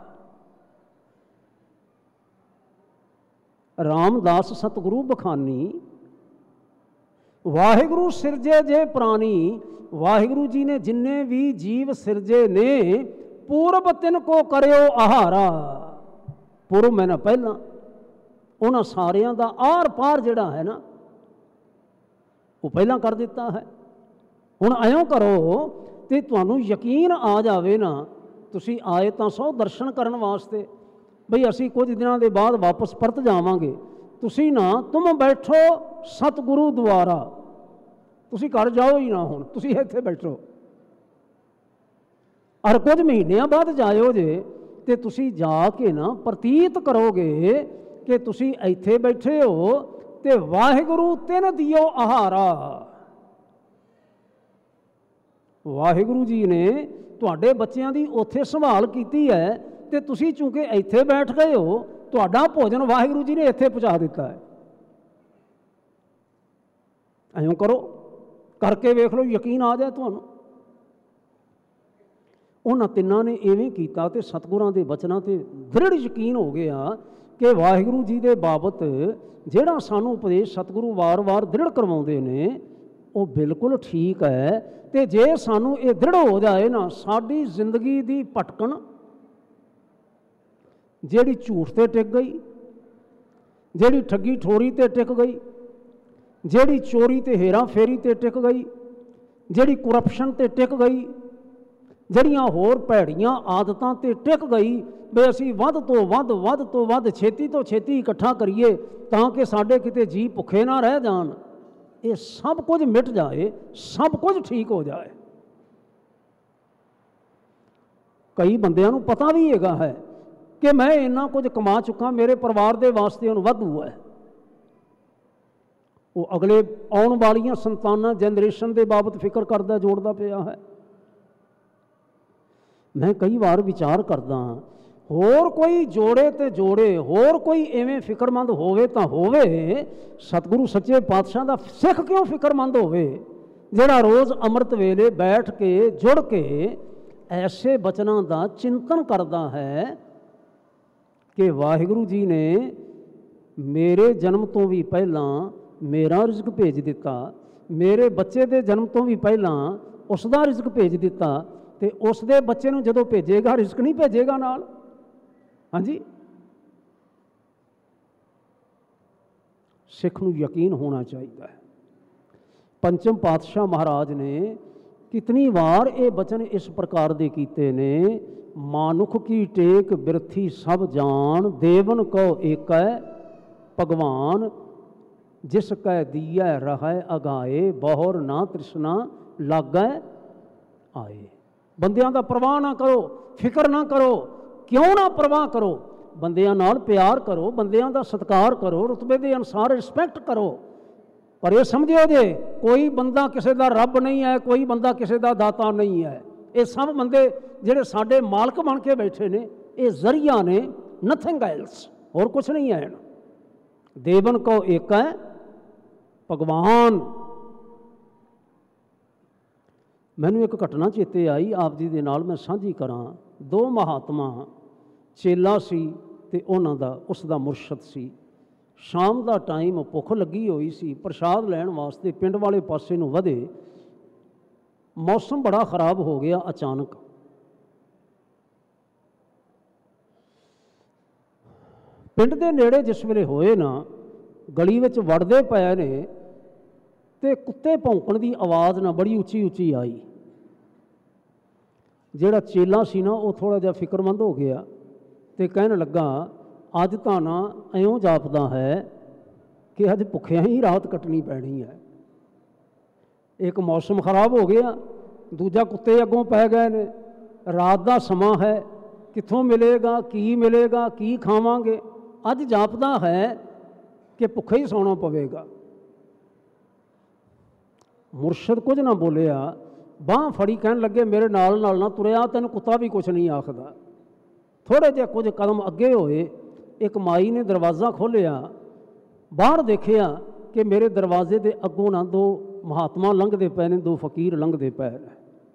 S2: ਰਾਮਦਾਸ ਸਤਿਗੁਰੂ ਬਖਾਨੀ ਵਾਹਿਗੁਰੂ ਸਿਰਜੇ ਜੇ ਪ੍ਰਾਨੀ, ਵਾਹਿਗੁਰੂ ਜੀ ਨੇ ਜਿੰਨੇ ਵੀ ਜੀਵ ਸਿਰਜੇ ਨੇ ਪੂਰਬ ਤਿਨ ਕੋ ਕਰਿਓ ਆਹਾਰਾ। ਪੂਰਬ ਮੈਂ ਨਾ ਪਹਿਲਾਂ ਉਹਨਾਂ ਸਾਰਿਆਂ ਦਾ ਆਰ ਪਾਰ ਜਿਹੜਾ ਹੈ ਨਾ ਉਹ ਪਹਿਲਾਂ ਕਰ ਦਿੱਤਾ ਹੈ। ਹੁਣ ਇਉਂ ਕਰੋ ਤੇ ਤੁਹਾਨੂੰ ਯਕੀਨ ਆ ਜਾਵੇ ਨਾ, ਤੁਸੀਂ ਆਏ ਤਾਂ ਸੋ ਦਰਸ਼ਨ ਕਰਨ ਵਾਸਤੇ ਬਈ ਅਸੀਂ ਕੁਝ ਦਿਨਾਂ ਦੇ ਬਾਅਦ ਵਾਪਸ ਪਰਤ ਜਾਵਾਂਗੇ। ਤੁਸੀਂ ਨਾ ਤੁਮ ਬੈਠੋ ਸਤਿਗੁਰੂ ਦੁਆਰਾ, ਤੁਸੀਂ ਘਰ ਜਾਓ ਹੀ ਨਾ, ਹੁਣ ਤੁਸੀਂ ਇੱਥੇ ਬੈਠੋ। ਔਰ ਕੁਝ ਮਹੀਨਿਆਂ ਬਾਅਦ ਜਾਇਓ ਜੇ ਤੇ ਤੁਸੀਂ ਜਾ ਕੇ ਨਾ ਪ੍ਰਤੀਤ ਕਰੋਗੇ ਕਿ ਤੁਸੀਂ ਇੱਥੇ ਬੈਠੇ ਹੋ ਤੇ ਵਾਹਿਗੁਰੂ ਤਿਨ ਦਿਓ ਆਹਾਰਾ। ਵਾਹਿਗੁਰੂ ਜੀ ਨੇ ਤੁਹਾਡੇ ਬੱਚਿਆਂ ਦੀ ਉੱਥੇ ਸੰਭਾਲ ਕੀਤੀ ਹੈ ਤੇ ਤੁਸੀਂ ਚੂੰਕਿ ਇੱਥੇ ਬੈਠ ਗਏ ਹੋ, ਤੁਹਾਡਾ ਭੋਜਨ ਵਾਹਿਗੁਰੂ ਜੀ ਨੇ ਇੱਥੇ ਪਹੁੰਚਾ ਦਿੱਤਾ ਹੈ। ਐਂ ਕਰੋ, ਕਰਕੇ ਵੇਖ ਲਓ, ਯਕੀਨ ਆ ਜਾਏ ਤੁਹਾਨੂੰ। ਉਹਨਾਂ ਤਿੰਨਾਂ ਨੇ ਇਵੇਂ ਕੀਤਾ ਤੇ ਸਤਿਗੁਰਾਂ ਦੇ ਬਚਨਾਂ ਤੇ ਦ੍ਰਿੜ ਯਕੀਨ ਹੋ ਗਿਆ ਕਿ ਵਾਹਿਗੁਰੂ ਜੀ ਦੇ ਬਾਬਤ ਜਿਹੜਾ ਸਾਨੂੰ ਉਪਦੇਸ਼ ਸਤਿਗੁਰੂ ਵਾਰ-ਵਾਰ ਦ੍ਰਿੜ ਕਰਵਾਉਂਦੇ ਨੇ ਉਹ ਬਿਲਕੁਲ ਠੀਕ ਹੈ। ਤੇ ਜੇ ਸਾਨੂੰ ਇਹ ਦ੍ਰਿੜ ਹੋ ਜਾਏ ਨਾ, ਸਾਡੀ ਜ਼ਿੰਦਗੀ ਦੀ ਭਟਕਣ ਜਿਹੜੀ ਝੂਠ ਤੇ ਟਿਕ ਗਈ, ਜਿਹੜੀ ਠੱਗੀ ਠੋਰੀ ਤੇ ਟਿਕ ਗਈ, ਜਿਹੜੀ ਚੋਰੀ ਤੇ ਹੇਰਾ ਫੇਰੀ ਤੇ ਟਿਕ ਗਈ, ਜਿਹੜੀ ਕਰਪਸ਼ਨ ਤੇ ਟਿਕ ਗਈ, ਜਿਹੜੀਆਂ ਹੋਰ ਭੈੜੀਆਂ ਆਦਤਾਂ ਤੇ ਟਿਕ ਗਈ ਵੀ ਅਸੀਂ ਵੱਧ ਤੋਂ ਵੱਧ ਵੱਧ ਤੋਂ ਵੱਧ ਛੇਤੀ ਤੋਂ ਛੇਤੀ ਇਕੱਠਾ ਕਰੀਏ ਤਾਂ ਕਿ ਸਾਡੇ ਕਿਤੇ ਜੀ ਭੁੱਖੇ ਨਾ ਰਹਿ ਜਾਣ, ਇਹ ਸਭ ਕੁਝ ਮਿਟ ਜਾਏ, ਸਭ ਕੁਝ ਠੀਕ ਹੋ ਜਾਏ। ਕਈ ਬੰਦਿਆਂ ਨੂੰ ਪਤਾ ਵੀ ਹੈਗਾ ਹੈ ਕਿ ਮੈਂ ਇੰਨਾ ਕੁਝ ਕਮਾ ਚੁੱਕਾ, ਮੇਰੇ ਪਰਿਵਾਰ ਦੇ ਵਾਸਤੇ ਹੁਣ ਵਾਧੂ ਹੈ। ਉਹ ਅਗਲੇ ਆਉਣ ਵਾਲੀਆਂ ਸੰਤਾਨਾਂ ਜਨਰੇਸ਼ਨ ਦੇ ਬਾਬਤ ਫਿਕਰ ਕਰਦਾ, ਜੋੜਦਾ ਪਿਆ ਹੈ। ਮੈਂ ਕਈ ਵਾਰ ਵਿਚਾਰ ਕਰਦਾ, ਹੋਰ ਕੋਈ ਜੋੜੇ ਤੇ ਜੋੜੇ, ਹੋਰ ਕੋਈ ਐਵੇਂ ਫਿਕਰਮੰਦ ਹੋਵੇ ਤਾਂ ਹੋਵੇ, ਸਤਿਗੁਰੂ ਸੱਚੇ ਪਾਤਸ਼ਾਹ ਦਾ ਸਿੱਖ ਕਿਉਂ ਫਿਕਰਮੰਦ ਹੋਵੇ ਜਿਹੜਾ ਰੋਜ਼ ਅੰਮ੍ਰਿਤ ਵੇਲੇ ਬੈਠ ਕੇ ਜੁੜ ਕੇ ਐਸੇ ਬਚਨਾਂ ਦਾ ਚਿੰਤਨ ਕਰਦਾ ਹੈ ਕਿ ਵਾਹਿਗੁਰੂ ਜੀ ਨੇ ਮੇਰੇ ਜਨਮ ਤੋਂ ਵੀ ਪਹਿਲਾਂ ਮੇਰਾ ਰਿਜ਼ਕ ਭੇਜ ਦਿੱਤਾ, ਮੇਰੇ ਬੱਚੇ ਦੇ ਜਨਮ ਤੋਂ ਵੀ ਪਹਿਲਾਂ ਉਸ ਦਾ ਰਿਜ਼ਕ ਭੇਜ ਦਿੱਤਾ, ਤੇ ਉਸ ਦੇ ਬੱਚੇ ਨੂੰ ਜਦੋਂ ਭੇਜੇਗਾ ਰਿਜ਼ਕ ਨਹੀਂ ਭੇਜੇਗਾ ਨਾਲ। ਹਾਂਜੀ, ਸਿੱਖ ਨੂੰ ਯਕੀਨ ਹੋਣਾ ਚਾਹੀਦਾ ਹੈ। ਪੰਚਮ ਪਾਤਸ਼ਾਹ ਮਹਾਰਾਜ ਨੇ ਕਿਤਨੀ ਵਾਰ ਇਹ ਬਚਨ ਇਸ ਪ੍ਰਕਾਰ ਦੇ ਕੀਤੇ ਨੇ, ਮਾਨੁਖ ਕੀ ਟੇਕ ਬਿਰਥੀ ਸਭ ਜਾਣ, ਦੇਵਨ ਕੋ ਏਕੈ ਭਗਵਾਨ, ਜਿਸ ਕੈ ਦੀਐ ਰਹੈ ਅਗਾਏ, ਬਹੁਰ ਨਾ ਤ੍ਰਿਸ਼ਨਾ ਲਾਗੈ ਆਏ। ਬੰਦਿਆਂ ਦਾ ਪ੍ਰਵਾਹ ਨਾ ਕਰੋ, ਫਿਕਰ ਨਾ ਕਰੋ, ਕਿਉਂ ਨਾ ਪ੍ਰਵਾਹ ਕਰੋ, ਬੰਦਿਆਂ ਨਾਲ ਪਿਆਰ ਕਰੋ, ਬੰਦਿਆਂ ਦਾ ਸਤਿਕਾਰ ਕਰੋ, ਰੁਤਬੇ ਦੇ ਅਨੁਸਾਰ ਰਿਸਪੈਕਟ ਕਰੋ, ਪਰ ਇਹ ਸਮਝਿਓ ਜੇ ਕੋਈ ਬੰਦਾ ਕਿਸੇ ਦਾ ਰੱਬ ਨਹੀਂ ਹੈ, ਕੋਈ ਬੰਦਾ ਕਿਸੇ ਦਾ ਦਾਤਾ ਨਹੀਂ ਹੈ। ਇਹ ਸਭ ਬੰਦੇ ਜਿਹੜੇ ਸਾਡੇ ਮਾਲਕ ਬਣ ਕੇ ਬੈਠੇ ਨੇ, ਇਹ ਜ਼ਰੀਆ ਨੇ, ਨਥਿੰਗ ਐਲਸ, ਹੋਰ ਕੁਛ ਨਹੀਂ ਹੈ। ਦੇਵਨ ਕੋ ਏਕ ਹੈ ਭਗਵਾਨ। ਮੈਨੂੰ ਇੱਕ ਘਟਨਾ ਚੇਤੇ ਆਈ, ਆਪ ਜੀ ਦੇ ਨਾਲ ਮੈਂ ਸਾਂਝੀ ਕਰਾਂ। ਦੋ ਮਹਾਤਮਾ, ਚੇਲਾ ਸੀ ਤੇ ਉਹਨਾਂ ਦਾ ਉਸ ਦਾ ਮੁਰਸ਼ਦ ਸੀ। ਸ਼ਾਮ ਦਾ ਟਾਈਮ, ਭੁੱਖ ਲੱਗੀ ਹੋਈ ਸੀ, ਪ੍ਰਸ਼ਾਦ ਲੈਣ ਵਾਸਤੇ ਪਿੰਡ ਵਾਲੇ ਪਾਸੇ ਨੂੰ ਵਧੇ। ਮੌਸਮ ਬੜਾ ਖਰਾਬ ਹੋ ਗਿਆ ਅਚਾਨਕ। ਪਿੰਡ ਦੇ ਨੇੜੇ ਜਿਸ ਵੇਲੇ ਹੋਏ ਨਾ, ਗਲੀ ਵਿੱਚ ਵੜਦੇ ਪਏ ਨੇ ਤੇ ਕੁੱਤੇ ਭੌਂਕਣ ਦੀ ਆਵਾਜ਼ ਨਾ ਬੜੀ ਉੱਚੀ ਉੱਚੀ ਆਈ। ਜਿਹੜਾ ਚੇਲਾ ਸੀ ਨਾ, ਉਹ ਥੋੜ੍ਹਾ ਜਿਹਾ ਫਿਕਰਮੰਦ ਹੋ ਗਿਆ ਤੇ ਕਹਿਣ ਲੱਗਾ, ਅੱਜ ਤਾਂ ਨਾ ਇਉਂ ਜਾਪਦਾ ਹੈ ਕਿ ਅੱਜ ਭੁੱਖਿਆਂ ਹੀ ਰਾਤ ਕੱਟਣੀ ਪੈਣੀ ਹੈ। ਇੱਕ ਮੌਸਮ ਖਰਾਬ ਹੋ ਗਿਆ, ਦੂਜਾ ਕੁੱਤੇ ਅੱਗੋਂ ਪੈ ਗਏ ਨੇ, ਰਾਤ ਦਾ ਸਮਾਂ ਹੈ, ਕਿੱਥੋਂ ਮਿਲੇਗਾ, ਕੀ ਮਿਲੇਗਾ, ਕੀ ਖਾਵਾਂਗੇ। ਅੱਜ ਜਾਪਦਾ ਹੈ ਕਿ ਭੁੱਖੇ ਹੀ ਸੌਣਾ ਪਵੇਗਾ। ਮੁਰਸ਼ਦ ਕੁਝ ਨਾ ਬੋਲਿਆ, ਬਾਂਹ ਫੜੀ, ਕਹਿਣ ਲੱਗੇ, ਮੇਰੇ ਨਾਲ ਨਾਲ ਨਾ ਤੁਰਿਆ, ਤੈਨੂੰ ਕੁੱਤਾ ਵੀ ਕੁਛ ਨਹੀਂ ਆਖਦਾ। ਥੋੜ੍ਹੇ ਜਿਹੇ ਕੁਝ ਕਦਮ ਅੱਗੇ ਹੋਏ, ਇੱਕ ਮਾਈ ਨੇ ਦਰਵਾਜ਼ਾ ਖੋਲ੍ਹਿਆ, ਬਾਹਰ ਦੇਖਿਆ ਕਿ ਮੇਰੇ ਦਰਵਾਜ਼ੇ ਦੇ ਅੱਗੋਂ ਨਾ ਦੋ ਮਹਾਤਮਾ ਲੰਘਦੇ ਪਏ ਨੇ, ਦੋ ਫਕੀਰ ਲੰਘਦੇ ਪਏ ਨੇ।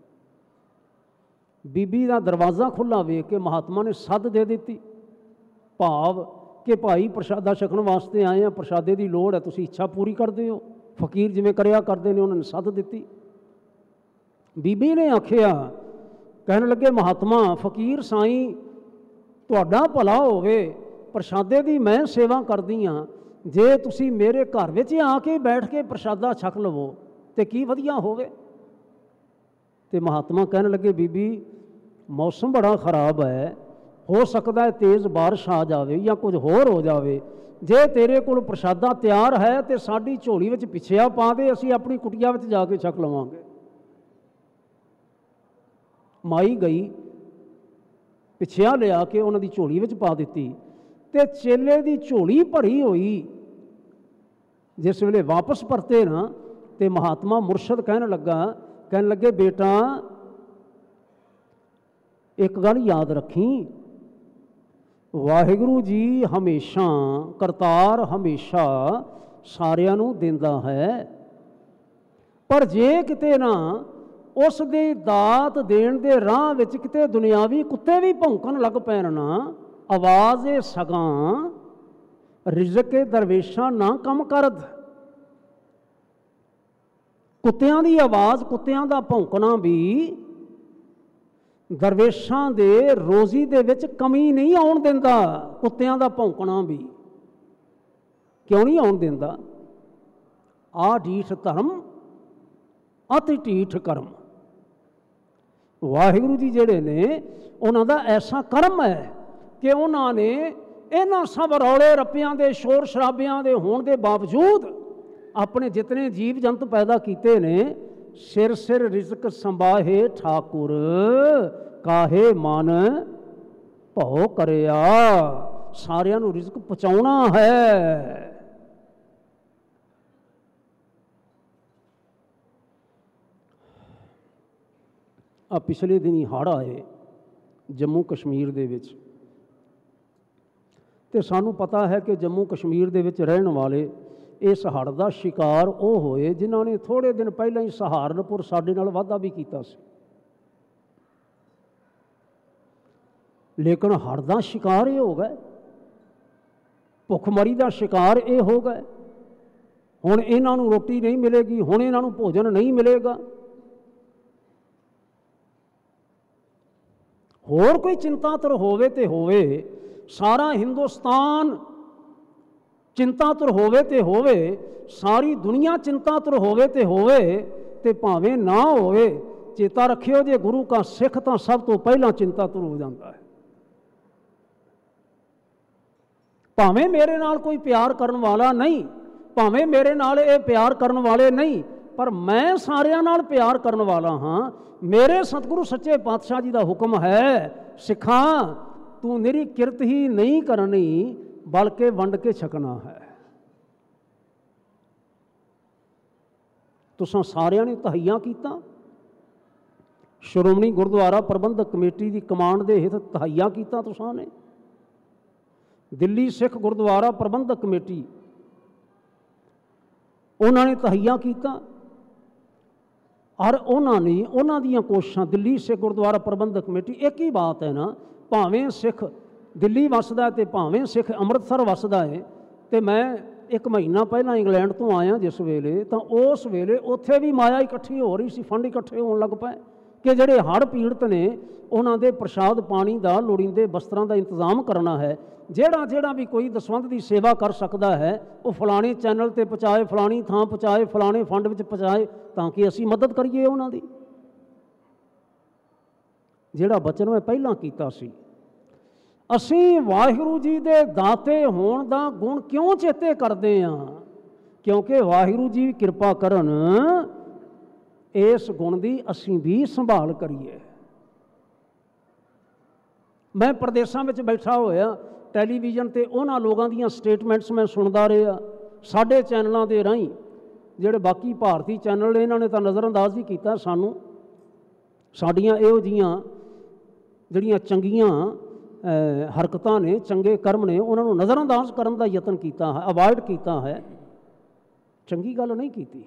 S2: ਬੀਬੀ ਦਾ ਦਰਵਾਜ਼ਾ ਖੁੱਲ੍ਹਾ ਵੇਖ ਕੇ ਮਹਾਤਮਾ ਨੇ ਸੱਦ ਦੇ ਦਿੱਤੀ, ਭਾਵ ਕਿ ਭਾਈ ਪ੍ਰਸ਼ਾਦਾ ਛਕਣ ਵਾਸਤੇ ਆਏ ਆ, ਪ੍ਰਸ਼ਾਦੇ ਦੀ ਲੋੜ ਹੈ, ਤੁਸੀਂ ਇੱਛਾ ਪੂਰੀ ਕਰਦੇ ਹੋ। ਫਕੀਰ ਜਿਵੇਂ ਕਰਿਆ ਕਰਦੇ ਨੇ, ਉਹਨਾਂ ਨੇ ਸੱਦ ਦਿੱਤੀ। ਬੀਬੀ ਨੇ ਆਖਿਆ, ਕਹਿਣ ਲੱਗੇ, ਮਹਾਤਮਾ ਫਕੀਰ ਸਾਈਂ, ਤੁਹਾਡਾ ਭਲਾ ਹੋਵੇ, ਪ੍ਰਸ਼ਾਦੇ ਦੀ ਮੈਂ ਸੇਵਾ ਕਰਦੀ ਹਾਂ, ਜੇ ਤੁਸੀਂ ਮੇਰੇ ਘਰ ਵਿੱਚ ਆ ਕੇ ਬੈਠ ਕੇ ਪ੍ਰਸ਼ਾਦਾ ਛਕ ਲਵੋ ਤੇ ਕੀ ਵਧੀਆ ਹੋਵੇ। ਤੇ ਮਹਾਤਮਾ ਕਹਿਣ ਲੱਗੇ, ਬੀਬੀ ਮੌਸਮ ਬੜਾ ਖਰਾਬ ਹੈ, ਹੋ ਸਕਦਾ ਹੈ ਤੇਜ਼ ਬਾਰਿਸ਼ ਆ ਜਾਵੇ ਜਾਂ ਕੁਝ ਹੋਰ ਹੋ ਜਾਵੇ। ਜੇ ਤੇਰੇ ਕੋਲ ਪ੍ਰਸ਼ਾਦਾ ਤਿਆਰ ਹੈ ਤੇ ਸਾਡੀ ਝੋਲੀ ਵਿੱਚ ਪਿੱਛਿਆ ਪਾ ਦੇ, ਅਸੀਂ ਆਪਣੀ ਕੁਟੀਆ ਵਿੱਚ ਜਾ ਕੇ ਛਕ ਲਵਾਂਗੇ। ਮਾਈ ਗਈ, ਪਿੱਛਿਆ ਲਿਆ ਕੇ ਉਹਨਾਂ ਦੀ ਝੋਲੀ ਵਿੱਚ ਪਾ ਦਿੱਤੀ ਤੇ ਚੇਲੇ ਦੀ ਝੋਲੀ ਭਰੀ ਹੋਈ। ਜਿਸ ਵੇਲੇ ਵਾਪਸ ਪਰਤੇ ਨਾ, ਤੇ ਮਹਾਤਮਾ ਮੁਰਸ਼ਦ ਕਹਿਣ ਲੱਗਾ ਕਹਿਣ ਲੱਗੇ ਬੇਟਾ ਇੱਕ ਗੱਲ ਯਾਦ ਰੱਖੀ, ਵਾਹਿਗੁਰੂ ਜੀ ਹਮੇਸ਼ਾ, ਕਰਤਾਰ ਹਮੇਸ਼ਾ ਸਾਰਿਆਂ ਨੂੰ ਦਿੰਦਾ ਹੈ, ਪਰ ਜੇ ਕਿਤੇ ਨਾ ਉਸ ਦੀ ਦਾਤ ਦੇਣ ਦੇ ਰਾਹ ਵਿੱਚ ਕਿਤੇ ਦੁਨਿਆਵੀ ਕੁੱਤੇ ਵੀ ਭੌਂਕਣ ਲੱਗ ਪੈਣ ਨਾ, ਆਵਾਜ਼ ਏ ਸਗਾਂ ਰਿਜ਼ਕ ਏ ਦਰਵੇਸ਼ਾਂ ਨਾ ਕੰਮ ਕਰਦ। ਕੁੱਤਿਆਂ ਦੀ ਆਵਾਜ਼, ਕੁੱਤਿਆਂ ਦਾ ਭੌਂਕਣਾ ਵੀ ਦਰਵੇਸ਼ਾਂ ਦੇ ਰੋਜ਼ੀ ਦੇ ਵਿੱਚ ਕਮੀ ਨਹੀਂ ਆਉਣ ਦਿੰਦਾ। ਕੁੱਤਿਆਂ ਦਾ ਭੌਂਕਣਾ ਵੀ ਕਿਉਂ ਨਹੀਂ ਆਉਣ ਦਿੰਦਾ? ਆ ਢੀਠ ਧਰਮ ਅਤਿ ਢੀਠ ਕਰਮ। ਵਾਹਿਗੁਰੂ ਜੀ ਜਿਹੜੇ ਨੇ, ਉਹਨਾਂ ਦਾ ਐਸਾ ਕਰਮ ਹੈ ਕਿ ਉਹਨਾਂ ਨੇ ਇਹਨਾਂ ਸਭ ਰੌਲੇ ਰੱਪਿਆਂ ਦੇ, ਸ਼ੋਰ ਸ਼ਰਾਬਿਆਂ ਦੇ ਹੋਣ ਦੇ ਬਾਵਜੂਦ ਆਪਣੇ ਜਿਤਨੇ ਜੀਵ ਜੰਤ ਪੈਦਾ ਕੀਤੇ ਨੇ, ਸਿਰ ਸਿਰ ਰਿਜ਼ਕ ਸੰਭਾਹੇ ਠਾਕੁਰ, ਕਾਹੇ ਮਨ ਭਉ ਕਰਿਆ। ਸਾਰਿਆਂ ਨੂੰ ਰਿਜ਼ਕ ਪਹੁੰਚਾਉਣਾ ਹੈ। ਆ ਪਿਛਲੇ ਦਿਨੀ ਹੜ੍ਹ ਆਏ ਜੰਮੂ ਕਸ਼ਮੀਰ ਦੇ ਵਿੱਚ, ਤੇ ਸਾਨੂੰ ਪਤਾ ਹੈ ਕਿ ਜੰਮੂ ਕਸ਼ਮੀਰ ਦੇ ਵਿੱਚ ਰਹਿਣ ਵਾਲੇ ਇਸ ਹੜ੍ਹ ਦਾ ਸ਼ਿਕਾਰ ਉਹ ਹੋਏ ਜਿਨ੍ਹਾਂ ਨੇ ਥੋੜ੍ਹੇ ਦਿਨ ਪਹਿਲਾਂ ਹੀ ਸਹਾਰਨਪੁਰ ਸਾਡੇ ਨਾਲ ਵਾਅਦਾ ਵੀ ਕੀਤਾ ਸੀ, ਲੇਕਿਨ ਹੜ੍ਹ ਦਾ ਸ਼ਿਕਾਰ ਇਹ ਹੋ ਗਏ, ਭੁੱਖਮਰੀ ਦਾ ਸ਼ਿਕਾਰ ਇਹ ਹੋ ਗਏ। ਹੁਣ ਇਹਨਾਂ ਨੂੰ ਰੋਟੀ ਨਹੀਂ ਮਿਲੇਗੀ, ਹੁਣ ਇਹਨਾਂ ਨੂੰ ਭੋਜਨ ਨਹੀਂ ਮਿਲੇਗਾ। ਹੋਰ ਕੋਈ ਚਿੰਤਾਤੁਰ ਹੋਵੇ ਤੇ ਹੋਵੇ, ਸਾਰਾ ਹਿੰਦੁਸਤਾਨ ਚਿੰਤਾਤੁਰ ਹੋਵੇ ਤੇ ਹੋਵੇ, ਸਾਰੀ ਦੁਨੀਆ ਚਿੰਤਾਤੁਰ ਹੋਵੇ ਤੇ ਹੋਵੇ, ਤੇ ਭਾਵੇਂ ਨਾ ਹੋਵੇ, ਚੇਤਾ ਰੱਖਿਓ ਜੇ ਗੁਰੂ ਕਾ ਸਿੱਖ ਤਾਂ ਸਭ ਤੋਂ ਪਹਿਲਾਂ ਚਿੰਤਾਤੁਰ ਹੋ ਜਾਂਦਾ ਹੈ। ਭਾਵੇਂ ਮੇਰੇ ਨਾਲ ਕੋਈ ਪਿਆਰ ਕਰਨ ਵਾਲਾ ਨਹੀਂ, ਭਾਵੇਂ ਮੇਰੇ ਨਾਲ ਇਹ ਪਿਆਰ ਕਰਨ ਵਾਲੇ ਨਹੀਂ, ਪਰ ਮੈਂ ਸਾਰਿਆਂ ਨਾਲ ਪਿਆਰ ਕਰਨ ਵਾਲਾ ਹਾਂ। ਮੇਰੇ ਸਤਿਗੁਰੂ ਸੱਚੇ ਪਾਤਸ਼ਾਹ ਜੀ ਦਾ ਹੁਕਮ ਹੈ, ਸਿੱਖਾਂ ਤੂੰ ਨਿਰੀ ਕਿਰਤ ਹੀ ਨਹੀਂ ਕਰਨੀ, ਬਲਕਿ ਵੰਡ ਕੇ ਛਕਣਾ ਹੈ। ਤੁਸਾਂ ਸਾਰਿਆਂ ਨੇ ਤਹਈਆ ਕੀਤਾ, ਸ਼੍ਰੋਮਣੀ ਗੁਰਦੁਆਰਾ ਪ੍ਰਬੰਧਕ ਕਮੇਟੀ ਦੀ ਕਮਾਂਡ ਦੇ ਹਿੱਤ ਤਹਈਆ ਕੀਤਾ ਤੁਸਾਂ ਨੇ। ਦਿੱਲੀ ਸਿੱਖ ਗੁਰਦੁਆਰਾ ਪ੍ਰਬੰਧਕ ਕਮੇਟੀ ਉਹਨਾਂ ਨੇ ਤਹਈਆ ਕੀਤਾ ਔਰ ਉਹਨਾਂ ਨੇ ਉਹਨਾਂ ਦੀਆਂ ਕੋਸ਼ਿਸ਼ਾਂ, ਦਿੱਲੀ ਸਿੱਖ ਗੁਰਦੁਆਰਾ ਪ੍ਰਬੰਧਕ ਕਮੇਟੀ, ਇੱਕ ਹੀ ਬਾਤ ਹੈ ਨਾ, ਭਾਵੇਂ ਸਿੱਖ ਦਿੱਲੀ ਵਸਦਾ ਤੇ ਭਾਵੇਂ ਸਿੱਖ ਅੰਮ੍ਰਿਤਸਰ ਵਸਦਾ ਹੈ। ਤੇ ਮੈਂ ਇੱਕ ਮਹੀਨਾ ਪਹਿਲਾਂ ਇੰਗਲੈਂਡ ਤੋਂ ਆਇਆ ਜਿਸ ਵੇਲੇ, ਤਾਂ ਉਸ ਵੇਲੇ ਉੱਥੇ ਵੀ ਮਾਇਆ ਇਕੱਠੀ ਹੋ ਰਹੀ ਸੀ, ਫੰਡ ਇਕੱਠੇ ਹੋਣ ਲੱਗ ਪਏ ਕਿ ਜਿਹੜੇ ਹੜ੍ਹ ਪੀੜਤ ਨੇ ਉਹਨਾਂ ਦੇ ਪ੍ਰਸ਼ਾਦ ਪਾਣੀ ਦਾ, ਲੋੜੀਂਦੇ ਵਸਤਰਾਂ ਦਾ ਇੰਤਜ਼ਾਮ ਕਰਨਾ ਹੈ। ਜਿਹੜਾ ਜਿਹੜਾ ਵੀ ਕੋਈ ਦਸਵੰਧ ਦੀ ਸੇਵਾ ਕਰ ਸਕਦਾ ਹੈ ਉਹ ਫਲਾਣੇ ਚੈਨਲ ਤੇ ਪਹੁੰਚਾਏ, ਫਲਾਣੀ ਥਾਂ ਪਹੁੰਚਾਏ, ਫਲਾਣੇ ਫੰਡ ਵਿੱਚ ਪਹੁੰਚਾਏ, ਤਾਂ ਕਿ ਅਸੀਂ ਮਦਦ ਕਰੀਏ ਉਹਨਾਂ ਦੀ। ਜਿਹੜਾ ਬਚਨ ਮੈਂ ਪਹਿਲਾਂ ਕੀਤਾ ਸੀ, ਅਸੀਂ ਵਾਹਿਗੁਰੂ ਜੀ ਦੇ ਦਾਤੇ ਹੋਣ ਦਾ ਗੁਣ ਕਿਉਂ ਚੇਤੇ ਕਰਦੇ ਹਾਂ? ਕਿਉਂਕਿ ਵਾਹਿਗੁਰੂ ਜੀ ਕਿਰਪਾ ਕਰਨ ਇਸ ਗੁਣ ਦੀ ਅਸੀਂ ਵੀ ਸੰਭਾਲ ਕਰੀਏ। ਮੈਂ ਪ੍ਰਦੇਸ਼ਾਂ ਵਿੱਚ ਬੈਠਾ ਹੋਇਆ ਟੈਲੀਵਿਜ਼ਨ ਤੇ ਉਹਨਾਂ ਲੋਕਾਂ ਦੀਆਂ ਸਟੇਟਮੈਂਟਸ ਮੈਂ ਸੁਣਦਾ ਰਿਹਾ। ਸਾਡੇ ਚੈਨਲਾਂ ਦੇ ਰਾਹੀਂ, ਜਿਹੜੇ ਬਾਕੀ ਭਾਰਤੀ ਚੈਨਲ ਨੇ, ਇਹਨਾਂ ਨੇ ਤਾਂ ਨਜ਼ਰਅੰਦਾਜ਼ ਹੀ ਕੀਤਾ ਸਾਨੂੰ। ਸਾਡੀਆਂ ਇਹੋ ਜਿਹੀਆਂ ਜਿਹੜੀਆਂ ਚੰਗੀਆਂ ਹਰਕਤਾਂ ਨੇ, ਚੰਗੇ ਕਰਮ ਨੇ, ਉਹਨਾਂ ਨੂੰ ਨਜ਼ਰਅੰਦਾਜ਼ ਕਰਨ ਦਾ ਯਤਨ ਕੀਤਾ ਹੈ, ਅਵਾਇਡ ਕੀਤਾ ਹੈ। ਚੰਗੀ ਗੱਲ ਨਹੀਂ ਕੀਤੀ।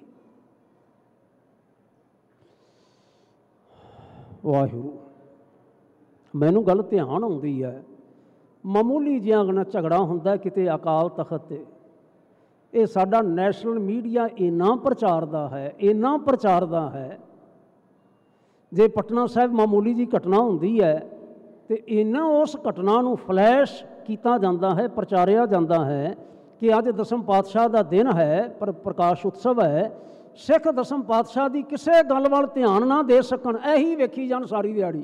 S2: ਵਾਹਿਗੁਰੂ, ਮੈਨੂੰ ਗੱਲ ਧਿਆਨ ਆਉਂਦੀ ਹੈ, ਮਾਮੂਲੀ ਜਿਹਾ ਨਾ ਝਗੜਾ ਹੁੰਦਾ ਕਿਤੇ ਅਕਾਲ ਤਖਤ 'ਤੇ, ਇਹ ਸਾਡਾ ਨੈਸ਼ਨਲ ਮੀਡੀਆ ਇੰਨਾ ਪ੍ਰਚਾਰਦਾ ਹੈ, ਇੰਨਾ ਪ੍ਰਚਾਰਦਾ ਹੈ। ਜੇ ਪਟਨਾ ਸਾਹਿਬ ਮਾਮੂਲੀ ਜੀ ਘਟਨਾ ਹੁੰਦੀ ਹੈ ਤੇ ਇੰਨਾ ਉਸ ਘਟਨਾ ਨੂੰ ਫਲੈਸ਼ ਕੀਤਾ ਜਾਂਦਾ ਹੈ, ਪ੍ਰਚਾਰਿਆ ਜਾਂਦਾ ਹੈ ਕਿ ਅੱਜ ਦਸਮ ਪਾਤਸ਼ਾਹ ਦਾ ਦਿਨ ਹੈ, ਪਰ ਪ੍ਰਕਾਸ਼ ਉਤਸਵ ਹੈ। ਸਿੱਖ ਦਸਮ ਪਾਤਸ਼ਾਹ ਦੀ ਕਿਸੇ ਗੱਲ ਵੱਲ ਧਿਆਨ ਨਾ ਦੇ ਸਕਣ, ਇਹੀ ਵੇਖੀ ਜਾਣ ਸਾਰੀ ਦਿਹਾੜੀ।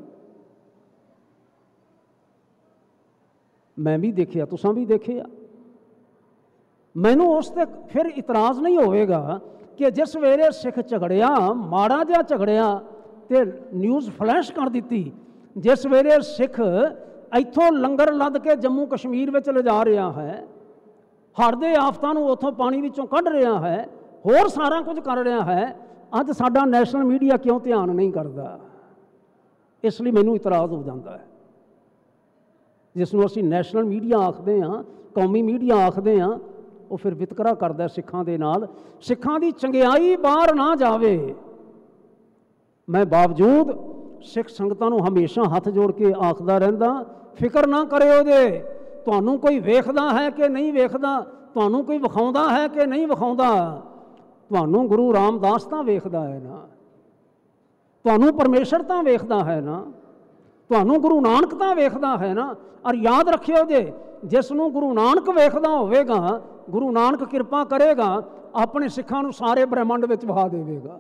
S2: ਮੈਂ ਵੀ ਦੇਖਿਆ, ਤੁਸੀਂ ਵੀ ਦੇਖਿਆ। ਮੈਨੂੰ ਉਸ 'ਤੇ ਫਿਰ ਇਤਰਾਜ਼ ਨਹੀਂ ਹੋਵੇਗਾ ਕਿ ਜਿਸ ਵੇਲੇ ਸਿੱਖ ਝਗੜਿਆ, ਮਾੜਾ ਜਿਹਾ ਝਗੜਿਆ ਤੇ ਨਿਊਜ਼ ਫਲੈਸ਼ ਕਰ ਦਿੱਤੀ। ਜਿਸ ਵੇਲੇ ਸਿੱਖ ਇੱਥੋਂ ਲੰਗਰ ਲੱਦ ਕੇ ਜੰਮੂ ਕਸ਼ਮੀਰ ਵਿੱਚ ਲਿਜਾ ਰਿਹਾ ਹੈ, ਹੜ੍ਹ ਦੇ ਆਫਤਾਂ ਨੂੰ ਉੱਥੋਂ ਪਾਣੀ ਵਿੱਚੋਂ ਕੱਢ ਰਿਹਾ ਹੈ, ਹੋਰ ਸਾਰਾ ਕੁਝ ਕਰ ਰਿਹਾ ਹੈ, ਅੱਜ ਸਾਡਾ ਨੈਸ਼ਨਲ ਮੀਡੀਆ ਕਿਉਂ ਧਿਆਨ ਨਹੀਂ ਕਰਦਾ? ਇਸ ਲਈ ਮੈਨੂੰ ਇਤਰਾਜ਼ ਹੋ ਜਾਂਦਾ ਹੈ। ਜਿਸ ਨੂੰ ਅਸੀਂ ਨੈਸ਼ਨਲ ਮੀਡੀਆ ਆਖਦੇ ਹਾਂ, ਕੌਮੀ ਮੀਡੀਆ ਆਖਦੇ ਹਾਂ, ਉਹ ਫਿਰ ਵਿਤਕਰਾ ਕਰਦਾ ਸਿੱਖਾਂ ਦੇ ਨਾਲ। ਸਿੱਖਾਂ ਦੀ ਚੰਗਿਆਈ ਬਾਹਰ ਨਾ ਜਾਵੇ। ਮੈਂ ਬਾਵਜੂਦ ਸਿੱਖ ਸੰਗਤਾਂ ਨੂੰ ਹਮੇਸ਼ਾ ਹੱਥ ਜੋੜ ਕੇ ਆਖਦਾ ਰਹਿੰਦਾ, ਫਿਕਰ ਨਾ ਕਰਿਓ ਜੇ, ਤੁਹਾਨੂੰ ਕੋਈ ਵੇਖਦਾ ਹੈ ਕਿ ਨਹੀਂ ਵੇਖਦਾ, ਤੁਹਾਨੂੰ ਕੋਈ ਵਿਖਾਉਂਦਾ ਹੈ ਕਿ ਨਹੀਂ ਵਿਖਾਉਂਦਾ, ਤੁਹਾਨੂੰ ਗੁਰੂ ਰਾਮਦਾਸ ਤਾਂ ਵੇਖਦਾ ਹੈ ਨਾ, ਤੁਹਾਨੂੰ ਪਰਮੇਸ਼ਰ ਤਾਂ ਵੇਖਦਾ ਹੈ ਨਾ, ਤੁਹਾਨੂੰ ਗੁਰੂ ਨਾਨਕ ਤਾਂ ਵੇਖਦਾ ਹੈ ਨਾ। ਔਰ ਯਾਦ ਰੱਖਿਓ ਜੇ, ਜਿਸ ਨੂੰ ਗੁਰੂ ਨਾਨਕ ਵੇਖਦਾ ਹੋਵੇਗਾ, ਗੁਰੂ ਨਾਨਕ ਕਿਰਪਾ ਕਰੇਗਾ, ਆਪਣੇ ਸਿੱਖਾਂ ਨੂੰ ਸਾਰੇ ਬ੍ਰਹਿਮੰਡ ਵਿੱਚ ਵਹਾ ਦੇਵੇਗਾ।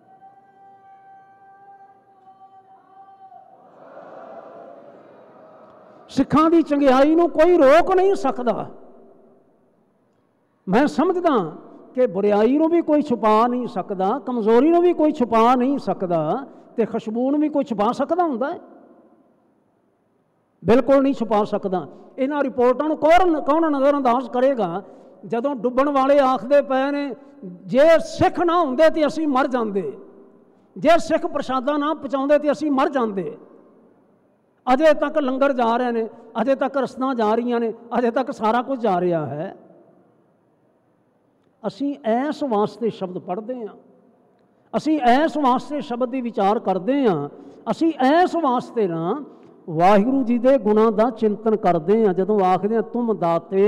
S2: ਸਿੱਖਾਂ ਦੀ ਚੰਗਿਆਈ ਨੂੰ ਕੋਈ ਰੋਕ ਨਹੀਂ ਸਕਦਾ। ਮੈਂ ਸਮਝਦਾ ਕਿ ਬੁਰਾਈ ਨੂੰ ਵੀ ਕੋਈ ਛੁਪਾ ਨਹੀਂ ਸਕਦਾ, ਕਮਜ਼ੋਰੀ ਨੂੰ ਵੀ ਕੋਈ ਛੁਪਾ ਨਹੀਂ ਸਕਦਾ, ਤੇ ਖੁਸ਼ਬੂ ਨੂੰ ਵੀ ਕੋਈ ਛੁਪਾ ਸਕਦਾ ਹੁੰਦਾ ਹੈ? ਬਿਲਕੁਲ ਨਹੀਂ ਛੁਪਾ ਸਕਦਾ। ਇਹਨਾਂ ਰਿਪੋਰਟਾਂ ਨੂੰ ਕੌਣ ਕੌਣ ਨਜ਼ਰਅੰਦਾਜ਼ ਕਰੇਗਾ? ਜਦੋਂ ਡੁੱਬਣ ਵਾਲੇ ਆਖਦੇ ਪਏ ਨੇ, ਜੇ ਸਿੱਖ ਨਾ ਹੁੰਦੇ ਤੇ ਅਸੀਂ ਮਰ ਜਾਂਦੇ, ਜੇ ਸਿੱਖ ਪ੍ਰਸ਼ਾਦਾ ਨਾ ਪਹੁੰਚਾਉਂਦੇ ਤੇ ਅਸੀਂ ਮਰ ਜਾਂਦੇ। ਅਜੇ ਤੱਕ ਲੰਗਰ ਜਾ ਰਹੇ ਨੇ, ਅਜੇ ਤੱਕ ਰਸਦਾਂ ਜਾ ਰਹੀਆਂ ਨੇ, ਅਜੇ ਤੱਕ ਸਾਰਾ ਕੁਝ ਜਾ ਰਿਹਾ ਹੈ। ਅਸੀਂ ਇਸ ਵਾਸਤੇ ਸ਼ਬਦ ਪੜ੍ਹਦੇ ਹਾਂ, ਅਸੀਂ ਇਸ ਵਾਸਤੇ ਸ਼ਬਦ ਦੀ ਵਿਚਾਰ ਕਰਦੇ ਹਾਂ, ਅਸੀਂ ਇਸ ਵਾਸਤੇ ਨਾ ਵਾਹਿਗੁਰੂ ਜੀ ਦੇ ਗੁਣਾਂ ਦਾ ਚਿੰਤਨ ਕਰਦੇ ਹਾਂ। ਜਦੋਂ ਆਖਦੇ ਹਾਂ ਤੁਮ ਦਾਤੇ,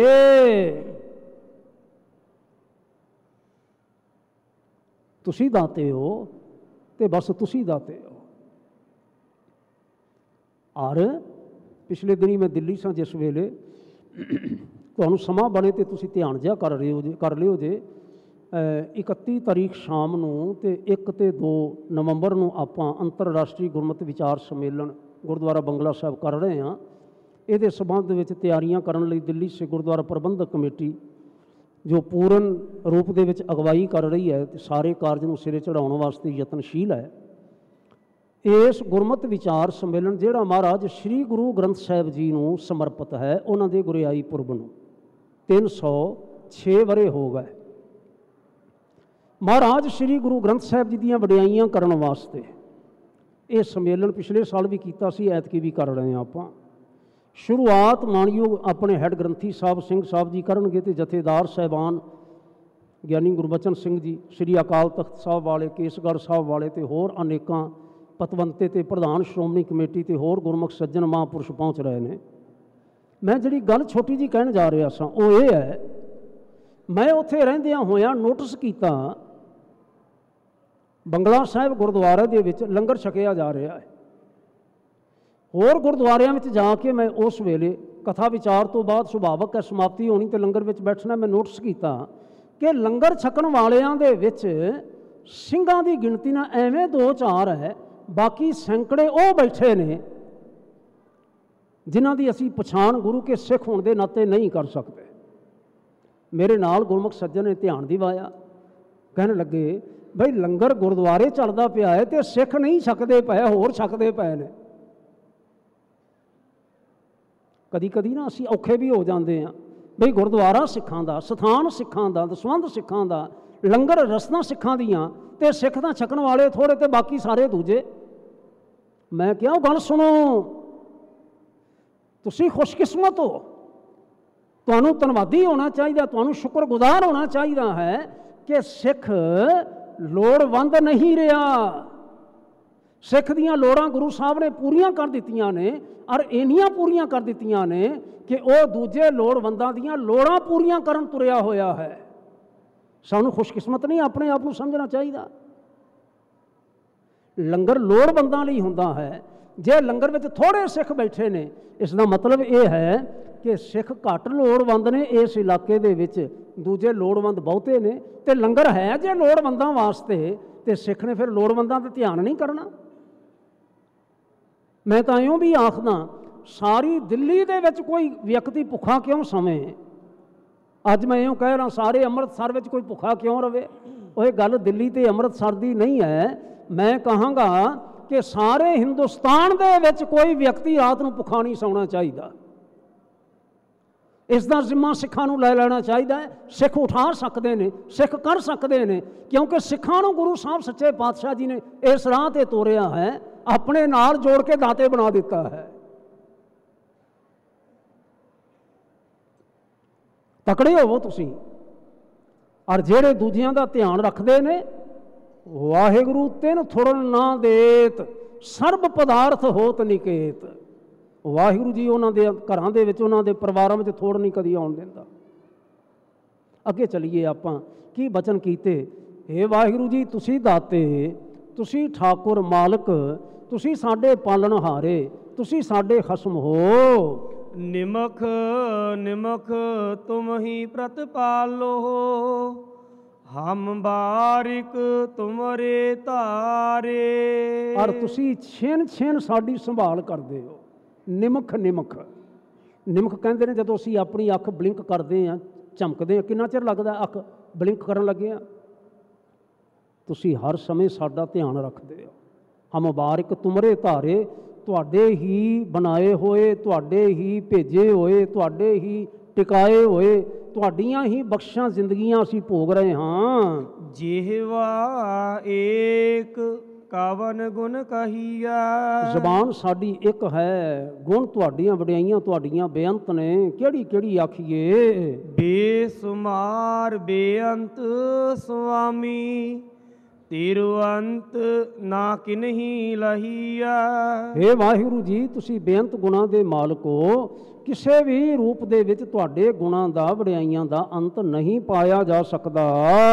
S2: ਤੁਸੀਂ ਦਾਤੇ ਹੋ, ਤੇ ਬਸ ਤੁਸੀਂ ਦਾਤੇ ਹੋ। ਔਰ ਪਿਛਲੇ ਦਿਨੀ ਮੈਂ ਦਿੱਲੀ ਸਾਂ ਜਿਸ ਵੇਲੇ, ਤੁਹਾਨੂੰ ਸਮਾਂ ਬਣੇ ਤੇ ਤੁਸੀਂ ਧਿਆਨ ਜਿਹਾ ਕਰ ਰਹੇ ਹੋ ਜੇ ਕਰ ਲਿਓ ਜੇ ਇਕੱਤੀ ਤਾਰੀਖ ਸ਼ਾਮ ਨੂੰ ਤੇ ਇੱਕ ਤੇ ਦੋ ਨਵੰਬਰ ਨੂੰ ਆਪਾਂ ਅੰਤਰਰਾਸ਼ਟਰੀ ਗੁਰਮਤਿ ਵਿਚਾਰ ਸੰਮੇਲਨ ਗੁਰਦੁਆਰਾ ਬੰਗਲਾ ਸਾਹਿਬ ਕਰ ਰਹੇ ਹਾਂ। ਇਹਦੇ ਸੰਬੰਧ ਵਿੱਚ ਤਿਆਰੀਆਂ ਕਰਨ ਲਈ ਦਿੱਲੀ ਸਿੱਖ ਗੁਰਦੁਆਰਾ ਪ੍ਰਬੰਧਕ ਕਮੇਟੀ ਜੋ ਪੂਰਨ ਰੂਪ ਦੇ ਵਿੱਚ ਅਗਵਾਈ ਕਰ ਰਹੀ ਹੈ ਤੇ ਸਾਰੇ ਕਾਰਜ ਨੂੰ ਸਿਰੇ ਚੜਾਉਣ ਵਾਸਤੇ ਯਤਨਸ਼ੀਲ ਹੈ। ਇਸ ਗੁਰਮਤਿ ਵਿਚਾਰ ਸੰਮੇਲਨ ਜਿਹੜਾ ਮਹਾਰਾਜ ਸ਼੍ਰੀ ਗੁਰੂ ਗ੍ਰੰਥ ਸਾਹਿਬ ਜੀ ਨੂੰ ਸਮਰਪਿਤ ਹੈ, ਉਹਨਾਂ ਦੇ ਗੁਰਿਆਈ ਪੁਰਬ ਨੂੰ ਤਿੰਨ ਸੌ ਛੇ ਵਰ੍ਹੇ ਹੋ ਗਏ। ਮਹਾਰਾਜ ਸ਼੍ਰੀ ਗੁਰੂ ਗ੍ਰੰਥ ਸਾਹਿਬ ਜੀ ਦੀਆਂ ਵਡਿਆਈਆਂ ਕਰਨ ਵਾਸਤੇ ਇਹ ਸੰਮੇਲਨ ਪਿਛਲੇ ਸਾਲ ਵੀ ਕੀਤਾ ਸੀ, ਐਤਕੀ ਵੀ ਕਰ ਰਹੇ ਹਾਂ ਆਪਾਂ। ਸ਼ੁਰੂਆਤ ਮਾਣਯੋਗ ਆਪਣੇ ਹੈੱਡ ਗ੍ਰੰਥੀ ਸਾਹਿਬ ਸਿੰਘ ਸਾਹਿਬ ਜੀ ਕਰਨਗੇ ਅਤੇ ਜਥੇਦਾਰ ਸਾਹਿਬਾਨ ਗਿਆਨੀ ਗੁਰਬਚਨ ਸਿੰਘ ਜੀ, ਸ੍ਰੀ ਅਕਾਲ ਤਖਤ ਸਾਹਿਬ ਵਾਲੇ, ਕੇਸਗੜ੍ਹ ਸਾਹਿਬ ਵਾਲੇ ਅਤੇ ਹੋਰ ਅਨੇਕਾਂ ਪਤਵੰਤੇ ਅਤੇ ਪ੍ਰਧਾਨ ਸ਼੍ਰੋਮਣੀ ਕਮੇਟੀ ਅਤੇ ਹੋਰ ਗੁਰਮੁਖ ਸੱਜਣ ਮਹਾਂਪੁਰਸ਼ ਪਹੁੰਚ ਰਹੇ ਨੇ। ਮੈਂ ਜਿਹੜੀ ਗੱਲ ਛੋਟੀ ਜਿਹੀ ਕਹਿਣ ਜਾ ਰਿਹਾ ਸਾਂ ਉਹ ਇਹ ਹੈ, ਮੈਂ ਉੱਥੇ ਰਹਿੰਦਿਆਂ ਹੋਇਆਂ ਨੋਟਿਸ ਕੀਤਾ ਬੰਗਲਾ ਸਾਹਿਬ ਗੁਰਦੁਆਰੇ ਦੇ ਵਿੱਚ ਲੰਗਰ ਛਕਿਆ ਜਾ ਰਿਹਾ ਹੈ। ਹੋਰ ਗੁਰਦੁਆਰਿਆਂ ਵਿੱਚ ਜਾ ਕੇ ਮੈਂ ਉਸ ਵੇਲੇ ਕਥਾ ਵਿਚਾਰ ਤੋਂ ਬਾਅਦ ਸੁਭਾਵਕ ਹੈ ਸਮਾਪਤੀ ਹੋਣੀ ਅਤੇ ਲੰਗਰ ਵਿੱਚ ਬੈਠਣਾ, ਮੈਂ ਨੋਟਿਸ ਕੀਤਾ ਕਿ ਲੰਗਰ ਛਕਣ ਵਾਲਿਆਂ ਦੇ ਵਿੱਚ ਸਿੰਘਾਂ ਦੀ ਗਿਣਤੀ ਨਾਲ ਐਵੇਂ ਦੋ ਚਾਰ ਹੈ, ਬਾਕੀ ਸੈਂਕੜੇ ਉਹ ਬੈਠੇ ਨੇ ਜਿਨ੍ਹਾਂ ਦੀ ਅਸੀਂ ਪਛਾਣ ਗੁਰੂ ਕੇ ਸਿੱਖ ਹੋਣ ਦੇ ਨਾਤੇ ਨਹੀਂ ਕਰ ਸਕਦੇ। ਮੇਰੇ ਨਾਲ ਗੁਰਮੁਖ ਸੱਜਣ ਨੇ ਧਿਆਨ ਦਿਵਾਇਆ, ਕਹਿਣ ਲੱਗੇ ਬਈ ਲੰਗਰ ਗੁਰਦੁਆਰੇ ਚੱਲਦਾ ਪਿਆ ਹੈ ਅਤੇ ਸਿੱਖ ਨਹੀਂ ਛਕਦੇ ਪਏ, ਹੋਰ ਛਕਦੇ ਪਏ ਨੇ। ਕਦੀ ਕਦੀ ਨਾ ਅਸੀਂ ਔਖੇ ਵੀ ਹੋ ਜਾਂਦੇ ਹਾਂ ਬਈ ਗੁਰਦੁਆਰਾ ਸਿੱਖਾਂ ਦਾ, ਸਥਾਨ ਸਿੱਖਾਂ ਦਾ, ਦਸਵੰਧ ਸਿੱਖਾਂ ਦਾ, ਲੰਗਰ ਰਸਦਾਂ ਸਿੱਖਾਂ ਦੀਆਂ, ਅਤੇ ਸਿੱਖ ਤਾਂ ਛਕਣ ਵਾਲੇ ਥੋੜ੍ਹੇ ਅਤੇ ਬਾਕੀ ਸਾਰੇ ਦੂਜੇ। ਮੈਂ ਕਿਹਾ ਉਹ ਗੱਲ ਸੁਣੋ, ਤੁਸੀਂ ਖੁਸ਼ਕਿਸਮਤ ਹੋ, ਤੁਹਾਨੂੰ ਧੰਨਵਾਦੀ ਹੋਣਾ ਚਾਹੀਦਾ, ਤੁਹਾਨੂੰ ਸ਼ੁਕਰਗੁਜ਼ਾਰ ਹੋਣਾ ਚਾਹੀਦਾ ਹੈ ਕਿ ਸਿੱਖ ਲੋੜਵੰਦ ਨਹੀਂ ਰਿਹਾ। ਸਿੱਖ ਦੀਆਂ ਲੋੜਾਂ ਗੁਰੂ ਸਾਹਿਬ ਨੇ ਪੂਰੀਆਂ ਕਰ ਦਿੱਤੀਆਂ ਨੇ, ਔਰ ਇੰਨੀਆਂ ਪੂਰੀਆਂ ਕਰ ਦਿੱਤੀਆਂ ਨੇ ਕਿ ਉਹ ਦੂਜੇ ਲੋੜਵੰਦਾਂ ਦੀਆਂ ਲੋੜਾਂ ਪੂਰੀਆਂ ਕਰਨ ਤੁਰਿਆ ਹੋਇਆ ਹੈ। ਸਾਨੂੰ ਖੁਸ਼ਕਿਸਮਤ ਨਹੀਂ ਆਪਣੇ ਆਪ ਨੂੰ ਸਮਝਣਾ ਚਾਹੀਦਾ। ਲੰਗਰ ਲੋੜਵੰਦਾਂ ਲਈ ਹੁੰਦਾ ਹੈ। ਜੇ ਲੰਗਰ ਵਿੱਚ ਥੋੜ੍ਹੇ ਸਿੱਖ ਬੈਠੇ ਨੇ, ਇਸ ਦਾ ਮਤਲਬ ਇਹ ਹੈ ਕਿ ਸਿੱਖ ਘੱਟ ਲੋੜਵੰਦ ਨੇ ਇਸ ਇਲਾਕੇ ਦੇ ਵਿੱਚ, ਦੂਜੇ ਲੋੜਵੰਦ ਬਹੁਤੇ ਨੇ। ਅਤੇ ਲੰਗਰ ਹੈ ਜੇ ਲੋੜਵੰਦਾਂ ਵਾਸਤੇ, ਅਤੇ ਸਿੱਖ ਨੇ ਫਿਰ ਲੋੜਵੰਦਾਂ 'ਤੇ ਧਿਆਨ ਨਹੀਂ ਕਰਨਾ। ਮੈਂ ਤਾਂ ਇਉਂ ਵੀ ਆਖਦਾ, ਸਾਰੀ ਦਿੱਲੀ ਦੇ ਵਿੱਚ ਕੋਈ ਵਿਅਕਤੀ ਭੁੱਖਾ ਕਿਉਂ ਸਵੇਂ? ਅੱਜ ਮੈਂ ਇਉਂ ਕਹਿ ਰਿਹਾ ਸਾਰੇ ਅੰਮ੍ਰਿਤਸਰ ਵਿੱਚ ਕੋਈ ਭੁੱਖਾ ਕਿਉਂ ਰਵੇ? ਉਹ ਇਹ ਗੱਲ ਦਿੱਲੀ ਅਤੇ ਅੰਮ੍ਰਿਤਸਰ ਦੀ ਨਹੀਂ ਹੈ। ਮੈਂ ਕਹਾਂਗਾ ਕਿ ਸਾਰੇ ਹਿੰਦੁਸਤਾਨ ਦੇ ਵਿੱਚ ਕੋਈ ਵਿਅਕਤੀ ਰਾਤ ਨੂੰ ਭੁੱਖਾ ਨਹੀਂ ਸੌਣਾ ਚਾਹੀਦਾ। ਇਸ ਦਾ ਜ਼ਿੰਮਾ ਸਿੱਖਾਂ ਨੂੰ ਲੈ ਲੈਣਾ ਚਾਹੀਦਾ ਹੈ। ਸਿੱਖ ਉਠਾ ਸਕਦੇ ਨੇ, ਸਿੱਖ ਕਰ ਸਕਦੇ ਨੇ, ਕਿਉਂਕਿ ਸਿੱਖਾਂ ਨੂੰ ਗੁਰੂ ਸਾਹਿਬ ਸੱਚੇ ਪਾਤਸ਼ਾਹ ਜੀ ਨੇ ਇਸ ਰਾਹ 'ਤੇ ਤੋਰਿਆ ਹੈ, ਆਪਣੇ ਨਾਲ ਜੋੜ ਕੇ ਦਾਤੇ ਬਣਾ ਦਿੱਤਾ ਹੈ। ਤਕੜੇ ਹੋਵੋ ਤੁਸੀਂ। ਔਰ ਜਿਹੜੇ ਦੂਜਿਆਂ ਦਾ ਧਿਆਨ ਰੱਖਦੇ ਨੇ, ਵਾਹਿਗੁਰੂ ਤਿੰਨ ਥੁੜਨ ਨਾ ਦੇਤ, ਸਰਬ ਪਦਾਰਥ ਹੋਤ ਨਿਕੇਤ। ਵਾਹਿਗੁਰੂ ਜੀ ਉਹਨਾਂ ਦੇ ਘਰਾਂ ਦੇ ਵਿੱਚ, ਉਹਨਾਂ ਦੇ ਪਰਿਵਾਰਾਂ ਵਿੱਚ ਥੋੜ ਨਹੀਂ ਕਦੀ ਆਉਣ ਦਿੰਦਾ। ਅੱਗੇ ਚੱਲੀਏ ਆਪਾਂ ਕੀ ਬਚਨ ਕੀਤੇ। ਹੇ ਵਾਹਿਗੁਰੂ ਜੀ, ਤੁਸੀਂ ਦਾਤੇ, ਤੁਸੀਂ ਠਾਕੁਰ ਮਾਲਕ, ਤੁਸੀਂ ਸਾਡੇ ਪਾਲਣਹਾਰੇ, ਤੁਸੀਂ ਸਾਡੇ ਖਸਮ ਹੋ।
S1: ਨਿਮਖ ਨਿਮਖ ਤੁਮ ਹੀ ਪ੍ਰਤਪਾਲੋ, ਹਮ ਬਾਰਿਕ ਤੁਮਰੇ ਧਾਰੇ।
S2: ਔਰ ਤੁਸੀਂ ਛਿਨ ਛਿਨ ਸਾਡੀ ਸੰਭਾਲ ਕਰਦੇ ਹੋ। ਨਿਮਖ ਨਿਮਖ ਨਿਮਖ ਕਹਿੰਦੇ ਨੇ ਜਦੋਂ ਅਸੀਂ ਆਪਣੀ ਅੱਖ ਬਲਿੰਕ ਕਰਦੇ ਹਾਂ, ਝਮਕਦੇ ਹਾਂ, ਕਿੰਨਾ ਚਿਰ ਲੱਗਦਾ ਅੱਖ ਬਲਿੰਕ ਕਰਨ ਲੱਗੇ ਹਾਂ? ਤੁਸੀਂ ਹਰ ਸਮੇਂ ਸਾਡਾ ਧਿਆਨ ਰੱਖਦੇ ਹੋ। ਹਮ ਬਾਰਿਕ ਤੁਮਰੇ ਧਾਰੇ, ਤੁਹਾਡੇ ਹੀ ਬਣਾਏ ਹੋਏ, ਤੁਹਾਡੇ ਹੀ ਭੇਜੇ ਹੋਏ, ਤੁਹਾਡੇ ਹੀ ਟਿਕਾਏ ਹੋਏ, ਤੁਹਾਡੀਆਂ ਹੀ ਬਖਸ਼ਾਂ ਜ਼ਿੰਦਗੀਆਂ ਅਸੀਂ ਭੋਗ ਰਹੇ ਹਾਂ।
S1: ਜਿਹਵਾ ਏਕ ਕਵਨ ਗੁਣ ਕਹੀਆ,
S2: ਜ਼ਬਾਨ ਸਾਡੀ ਇੱਕ ਹੈ, ਗੁਣ ਤੁਹਾਡੀਆਂ ਵਡਿਆਈਆਂ ਤੁਹਾਡੀਆਂ ਬੇਅੰਤ ਨੇ, ਕਿਹੜੀ ਕਿਹੜੀ ਆਖੀਏ।
S1: ਬੇਸੁਮਾਰ ਬੇਅੰਤ ਸੁਆਮੀ, ਤਿਰਵੰਤ ਨਾ ਕਿਨਹੀ ਲਹੀਆ।
S2: ਹੇ ਵਾਹਿਗੁਰੂ ਜੀ, ਤੁਸੀਂ ਬੇਅੰਤ ਗੁਣਾਂ ਦੇ ਮਾਲਕ ਹੋ। ਕਿਸੇ ਵੀ ਰੂਪ ਦੇ ਵਿੱਚ ਤੁਹਾਡੇ ਗੁਣਾਂ ਦਾ, ਵਡਿਆਈਆਂ ਦਾ ਅੰਤ ਨਹੀਂ ਪਾਇਆ ਜਾ ਸਕਦਾ।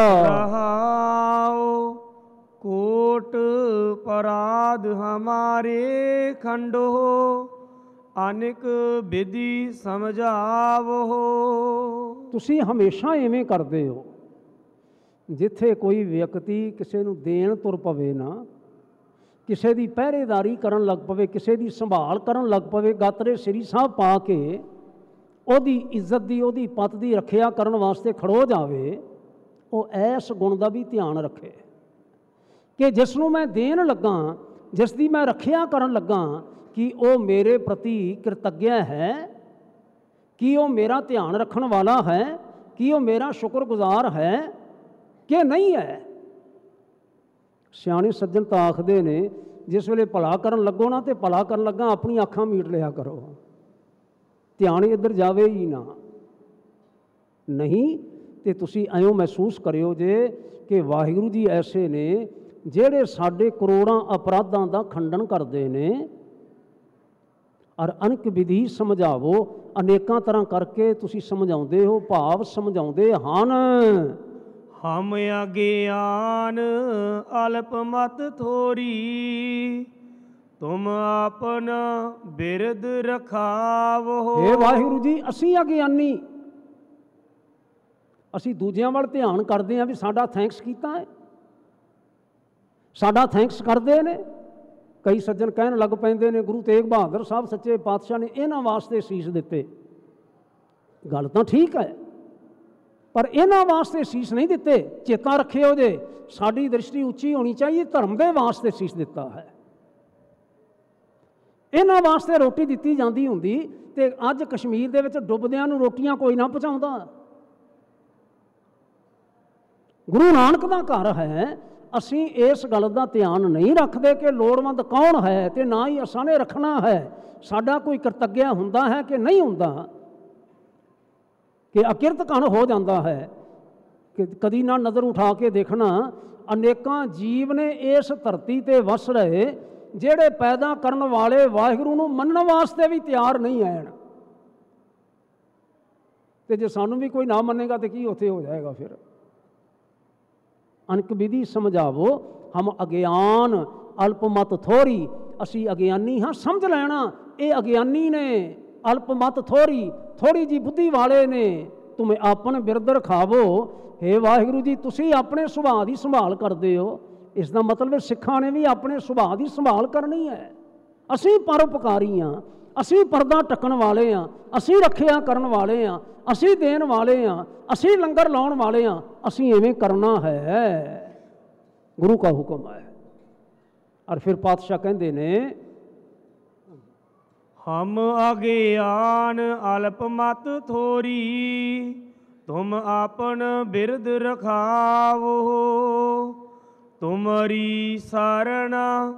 S1: ਰਹਾਉ ਕੋਟ ਪਰਾਧ ਹਮਾਰੇ ਖੰਡੋ, ਅਨੇਕ ਵਿਧੀ ਸਮਝਾਵੋ।
S2: ਤੁਸੀਂ ਹਮੇਸ਼ਾ ਐਵੇਂ ਕਰਦੇ ਹੋ। ਜਿੱਥੇ ਕੋਈ ਵਿਅਕਤੀ ਕਿਸੇ ਨੂੰ ਦੇਣ ਤੁਰ ਪਵੇ ਨਾ, ਕਿਸੇ ਦੀ ਪਹਿਰੇਦਾਰੀ ਕਰਨ ਲੱਗ ਪਵੇ, ਕਿਸੇ ਦੀ ਸੰਭਾਲ ਕਰਨ ਲੱਗ ਪਵੇ, ਗਾਤਰੇ ਸ੍ਰੀ ਸਾਹਿਬ ਪਾ ਕੇ ਉਹਦੀ ਇੱਜ਼ਤ ਦੀ, ਉਹਦੀ ਪੱਤ ਦੀ ਰੱਖਿਆ ਕਰਨ ਵਾਸਤੇ ਖੜੋ ਜਾਵੇ, ਉਹ ਐਸ ਗੁਣ ਦਾ ਵੀ ਧਿਆਨ ਰੱਖੇ ਕਿ ਜਿਸ ਨੂੰ ਮੈਂ ਦੇਣ ਲੱਗਾ, ਜਿਸ ਦੀ ਮੈਂ ਰੱਖਿਆ ਕਰਨ ਲੱਗਾ, ਕਿ ਉਹ ਮੇਰੇ ਪ੍ਰਤੀ ਕਿਰਤੱਗਿਆ ਹੈ, ਕਿ ਉਹ ਮੇਰਾ ਧਿਆਨ ਰੱਖਣ ਵਾਲਾ ਹੈ, ਕਿ ਉਹ ਮੇਰਾ ਸ਼ੁਕਰਗੁਜ਼ਾਰ ਹੈ ਕਿ ਨਹੀਂ ਹੈ। ਸਿਆਣੇ ਸੱਜਣ ਤਾਂ ਆਖਦੇ ਨੇ जिस वेले भला करन लगो ना तो भला करन लगा अपनी अखां मीट लिया करो, ध्यान इधर जावे ही ना। नहीं तो तुसी इयों महसूस करियो जे कि वाहिगुरू जी ऐसे ने ਜਿਹੜੇ ਸਾਡੇ ਕਰੋੜਾਂ ਅਪਰਾਧਾਂ ਦਾ ਖੰਡਨ ਕਰਦੇ ਨੇ। ਔਰ ਅਨਕ ਵਿਧੀ ਸਮਝਾਵੋ, ਅਨੇਕਾਂ ਤਰ੍ਹਾਂ ਕਰਕੇ ਤੁਸੀਂ ਸਮਝਾਉਂਦੇ ਹੋ, ਭਾਵ ਸਮਝਾਉਂਦੇ ਹਨ।
S1: ਹਮ ਅਗਿਆਨ ਅਲਪ ਮਤ ਥੋਰੀ, ਤੁਮ ਆਪਨ ਬਿਰਦ ਰਖਾਵੋ।
S2: ਹੇ ਵਾਹਿਗੁਰੂ ਜੀ, ਅਸੀਂ ਅਗਿਆਨੀ, ਅਸੀਂ ਦੂਜਿਆਂ ਵੱਲ ਧਿਆਨ ਕਰਦੇ ਹਾਂ ਵੀ ਸਾਡਾ ਥੈਂਕਸ ਕੀਤਾ ਹੈ, ਸਾਡਾ ਥੈਂਕਸ ਕਰਦੇ ਨੇ। ਕਈ ਸੱਜਣ ਕਹਿਣ ਲੱਗ ਪੈਂਦੇ ਨੇ ਗੁਰੂ ਤੇਗ ਬਹਾਦਰ ਸਾਹਿਬ ਸੱਚੇ ਪਾਤਸ਼ਾਹ ਨੇ ਇਹਨਾਂ ਵਾਸਤੇ ਸੀਸ ਦਿੱਤੇ। ਗੱਲ ਤਾਂ ਠੀਕ ਹੈ, ਪਰ ਇਹਨਾਂ ਵਾਸਤੇ ਸੀਸ ਨਹੀਂ ਦਿੱਤੇ। ਚੇਤਾ ਰੱਖਿਓ ਜੇ, ਸਾਡੀ ਦ੍ਰਿਸ਼ਟੀ ਉੱਚੀ ਹੋਣੀ ਚਾਹੀਏ, ਧਰਮ ਦੇ ਵਾਸਤੇ ਸੀਸ ਦਿੱਤਾ ਹੈ। ਇਹਨਾਂ ਵਾਸਤੇ ਰੋਟੀ ਦਿੱਤੀ ਜਾਂਦੀ ਹੁੰਦੀ ਤੇ ਅੱਜ ਕਸ਼ਮੀਰ ਦੇ ਵਿੱਚ ਡੁੱਬਦਿਆਂ ਨੂੰ ਰੋਟੀਆਂ ਕੋਈ ਨਾ ਪਹੁੰਚਾਉਂਦਾ। ਗੁਰੂ ਨਾਨਕ ਦਾ ਘਰ ਹੈ, ਅਸੀਂ ਇਸ ਗੱਲ ਦਾ ਧਿਆਨ ਨਹੀਂ ਰੱਖਦੇ ਕਿ ਲੋੜਵੰਦ ਕੌਣ ਹੈ, ਤੇ ਨਾ ਹੀ ਅਸਾਂ ਨੇ ਰੱਖਣਾ ਹੈ। ਸਾਡਾ ਕੋਈ ਕਰਤੱਗਿਆ ਹੁੰਦਾ ਹੈ ਕਿ ਨਹੀਂ ਹੁੰਦਾ, ਕਿ ਅਕਿਰਤ ਕਣ ਹੋ ਜਾਂਦਾ ਹੈ ਕਿ ਕਦੀ ਨਾ ਨਜ਼ਰ ਉਠਾ ਕੇ ਦੇਖਣਾ। ਅਨੇਕਾਂ ਜੀਵ ਨੇ ਇਸ ਧਰਤੀ ਤੇ ਵਸ ਰਹੇ ਜਿਹੜੇ ਪੈਦਾ ਕਰਨ ਵਾਲੇ ਵਾਹਿਗੁਰੂ ਨੂੰ ਮੰਨਣ ਵਾਸਤੇ ਵੀ ਤਿਆਰ ਨਹੀਂ ਹਨ। ਤੇ ਜੇ ਸਾਨੂੰ ਵੀ ਕੋਈ ਨਾ ਮੰਨੇਗਾ ਤੇ ਕੀ ਉੱਥੇ ਹੋ ਜਾਏਗਾ ਫਿਰ। ਅਨਕ ਵਿਧੀ ਸਮਝਾਵੋ, ਹਮ ਅਗਿਆਨ ਅਲਪ ਮਤ ਥੋਰੀ, ਅਸੀਂ ਅਗਿਆਨੀ ਹਾਂ, ਸਮਝ ਲੈਣਾ ਇਹ ਅਗਿਆਨੀ ਨੇ, ਅਲਪ ਮਤ ਥੋਰੀ, ਥੋੜੀ ਜੀ ਬੁੱਧੀ ਵਾਲੇ ਨੇ। ਤੁਮੇ ਆਪਨ ਬਿਰਦ ਰਖਾਵੋ। ਹੇ ਵਾਹਿਗੁਰੂ ਜੀ, ਤੁਸੀਂ ਆਪਣੇ ਸੁਭਾਅ ਦੀ ਸੰਭਾਲ ਕਰਦੇ ਹੋ। ਇਸ ਦਾ ਮਤਲਬ ਸਿੱਖਾਂ ਨੇ ਵੀ ਆਪਣੇ ਸੁਭਾਅ ਦੀ ਸੰਭਾਲ ਕਰਨੀ ਹੈ। ਅਸੀਂ ਪਰਉਪਕਾਰੀ ਹਾਂ, ਅਸੀਂ ਪਰਦਾ ਢੱਕਣ ਵਾਲੇ ਹਾਂ, ਅਸੀਂ ਰੱਖਿਆ ਕਰਨ ਵਾਲੇ ਹਾਂ, ਅਸੀਂ ਦੇਣ ਵਾਲੇ ਹਾਂ, ਅਸੀਂ ਲੰਗਰ ਲਾਉਣ ਵਾਲੇ ਹਾਂ। ਅਸੀਂ ਇਵੇਂ ਕਰਨਾ ਹੈ, ਗੁਰੂ ਕਾ ਹੁਕਮ ਹੈ। ਔਰ ਫਿਰ ਪਾਤਸ਼ਾਹ ਕਹਿੰਦੇ ਨੇ,
S1: ਹਮ ਅਗਿਆਨ ਅਲਪ ਮਤ ਥੋਰੀ, ਤੁਮ ਆਪਨ ਬਿਰਦ ਰਖਾਵੋ। ਤੁਮਰੀ ਸਰਣ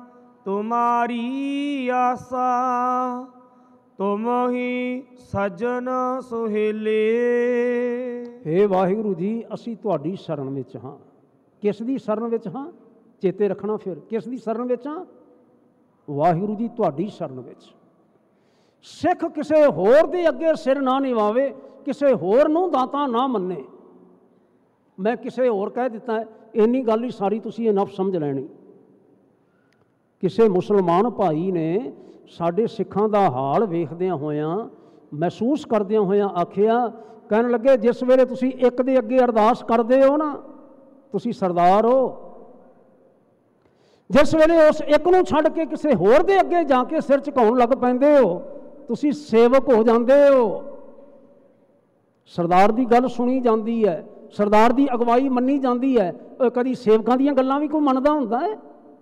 S1: ਤੁਮਾਰੀ ਆਸਾ, ਤੁਮ ਹੀ ਸੱਜਣ ਸੁਹੇਲੇ।
S2: ਹੇ ਵਾਹਿਗੁਰੂ ਜੀ, ਅਸੀਂ ਤੁਹਾਡੀ ਸ਼ਰਨ ਵਿੱਚ ਹਾਂ। ਕਿਸ ਦੀ ਸ਼ਰਨ ਵਿੱਚ ਹਾਂ? ਚੇਤੇ ਰੱਖਣਾ ਫਿਰ, ਕਿਸ ਦੀ ਸ਼ਰਨ ਵਿੱਚ ਹਾਂ? ਵਾਹਿਗੁਰੂ ਜੀ ਤੁਹਾਡੀ ਸ਼ਰਨ ਵਿੱਚ। ਸਿੱਖ ਕਿਸੇ ਹੋਰ ਦੇ ਅੱਗੇ ਸਿਰ ਨਾ ਨਿਵਾਵੇ, ਕਿਸੇ ਹੋਰ ਨੂੰ ਦਾਤਾ ਨਾ ਮੰਨੇ। ਮੈਂ ਕਿਸੇ ਹੋਰ ਕਹਿ ਦਿੱਤਾ ਹੈ, ਇੰਨੀ ਗੱਲ ਹੀ ਸਾਰੀ ਤੁਸੀਂ ਇਨਫ ਸਮਝ ਲੈਣੀ। ਕਿਸੇ ਮੁਸਲਮਾਨ ਭਾਈ ਨੇ ਸਾਡੇ ਸਿੱਖਾਂ ਦਾ ਹਾਲ ਵੇਖਦਿਆਂ ਹੋਇਆਂ, ਮਹਿਸੂਸ ਕਰਦਿਆਂ ਹੋਇਆਂ ਆਖਿਆ, ਕਹਿਣ ਲੱਗੇ ਜਿਸ ਵੇਲੇ ਤੁਸੀਂ ਇੱਕ ਦੇ ਅੱਗੇ ਅਰਦਾਸ ਕਰਦੇ ਹੋ ਨਾ, ਤੁਸੀਂ ਸਰਦਾਰ ਹੋ। ਜਿਸ ਵੇਲੇ ਉਸ ਇੱਕ ਨੂੰ ਛੱਡ ਕੇ ਕਿਸੇ ਹੋਰ ਦੇ ਅੱਗੇ ਜਾ ਕੇ ਸਿਰ ਝੁਕਾਉਣ ਲੱਗ ਪੈਂਦੇ ਹੋ, ਤੁਸੀਂ ਸੇਵਕ ਹੋ ਜਾਂਦੇ ਹੋ। ਸਰਦਾਰ ਦੀ ਗੱਲ ਸੁਣੀ ਜਾਂਦੀ ਹੈ, ਸਰਦਾਰ ਦੀ ਅਗਵਾਈ ਮੰਨੀ ਜਾਂਦੀ ਹੈ। ਕਦੀ ਸੇਵਕਾਂ ਦੀਆਂ ਗੱਲਾਂ ਵੀ ਕੋਈ ਮੰਨਦਾ ਹੁੰਦਾ ਹੈ?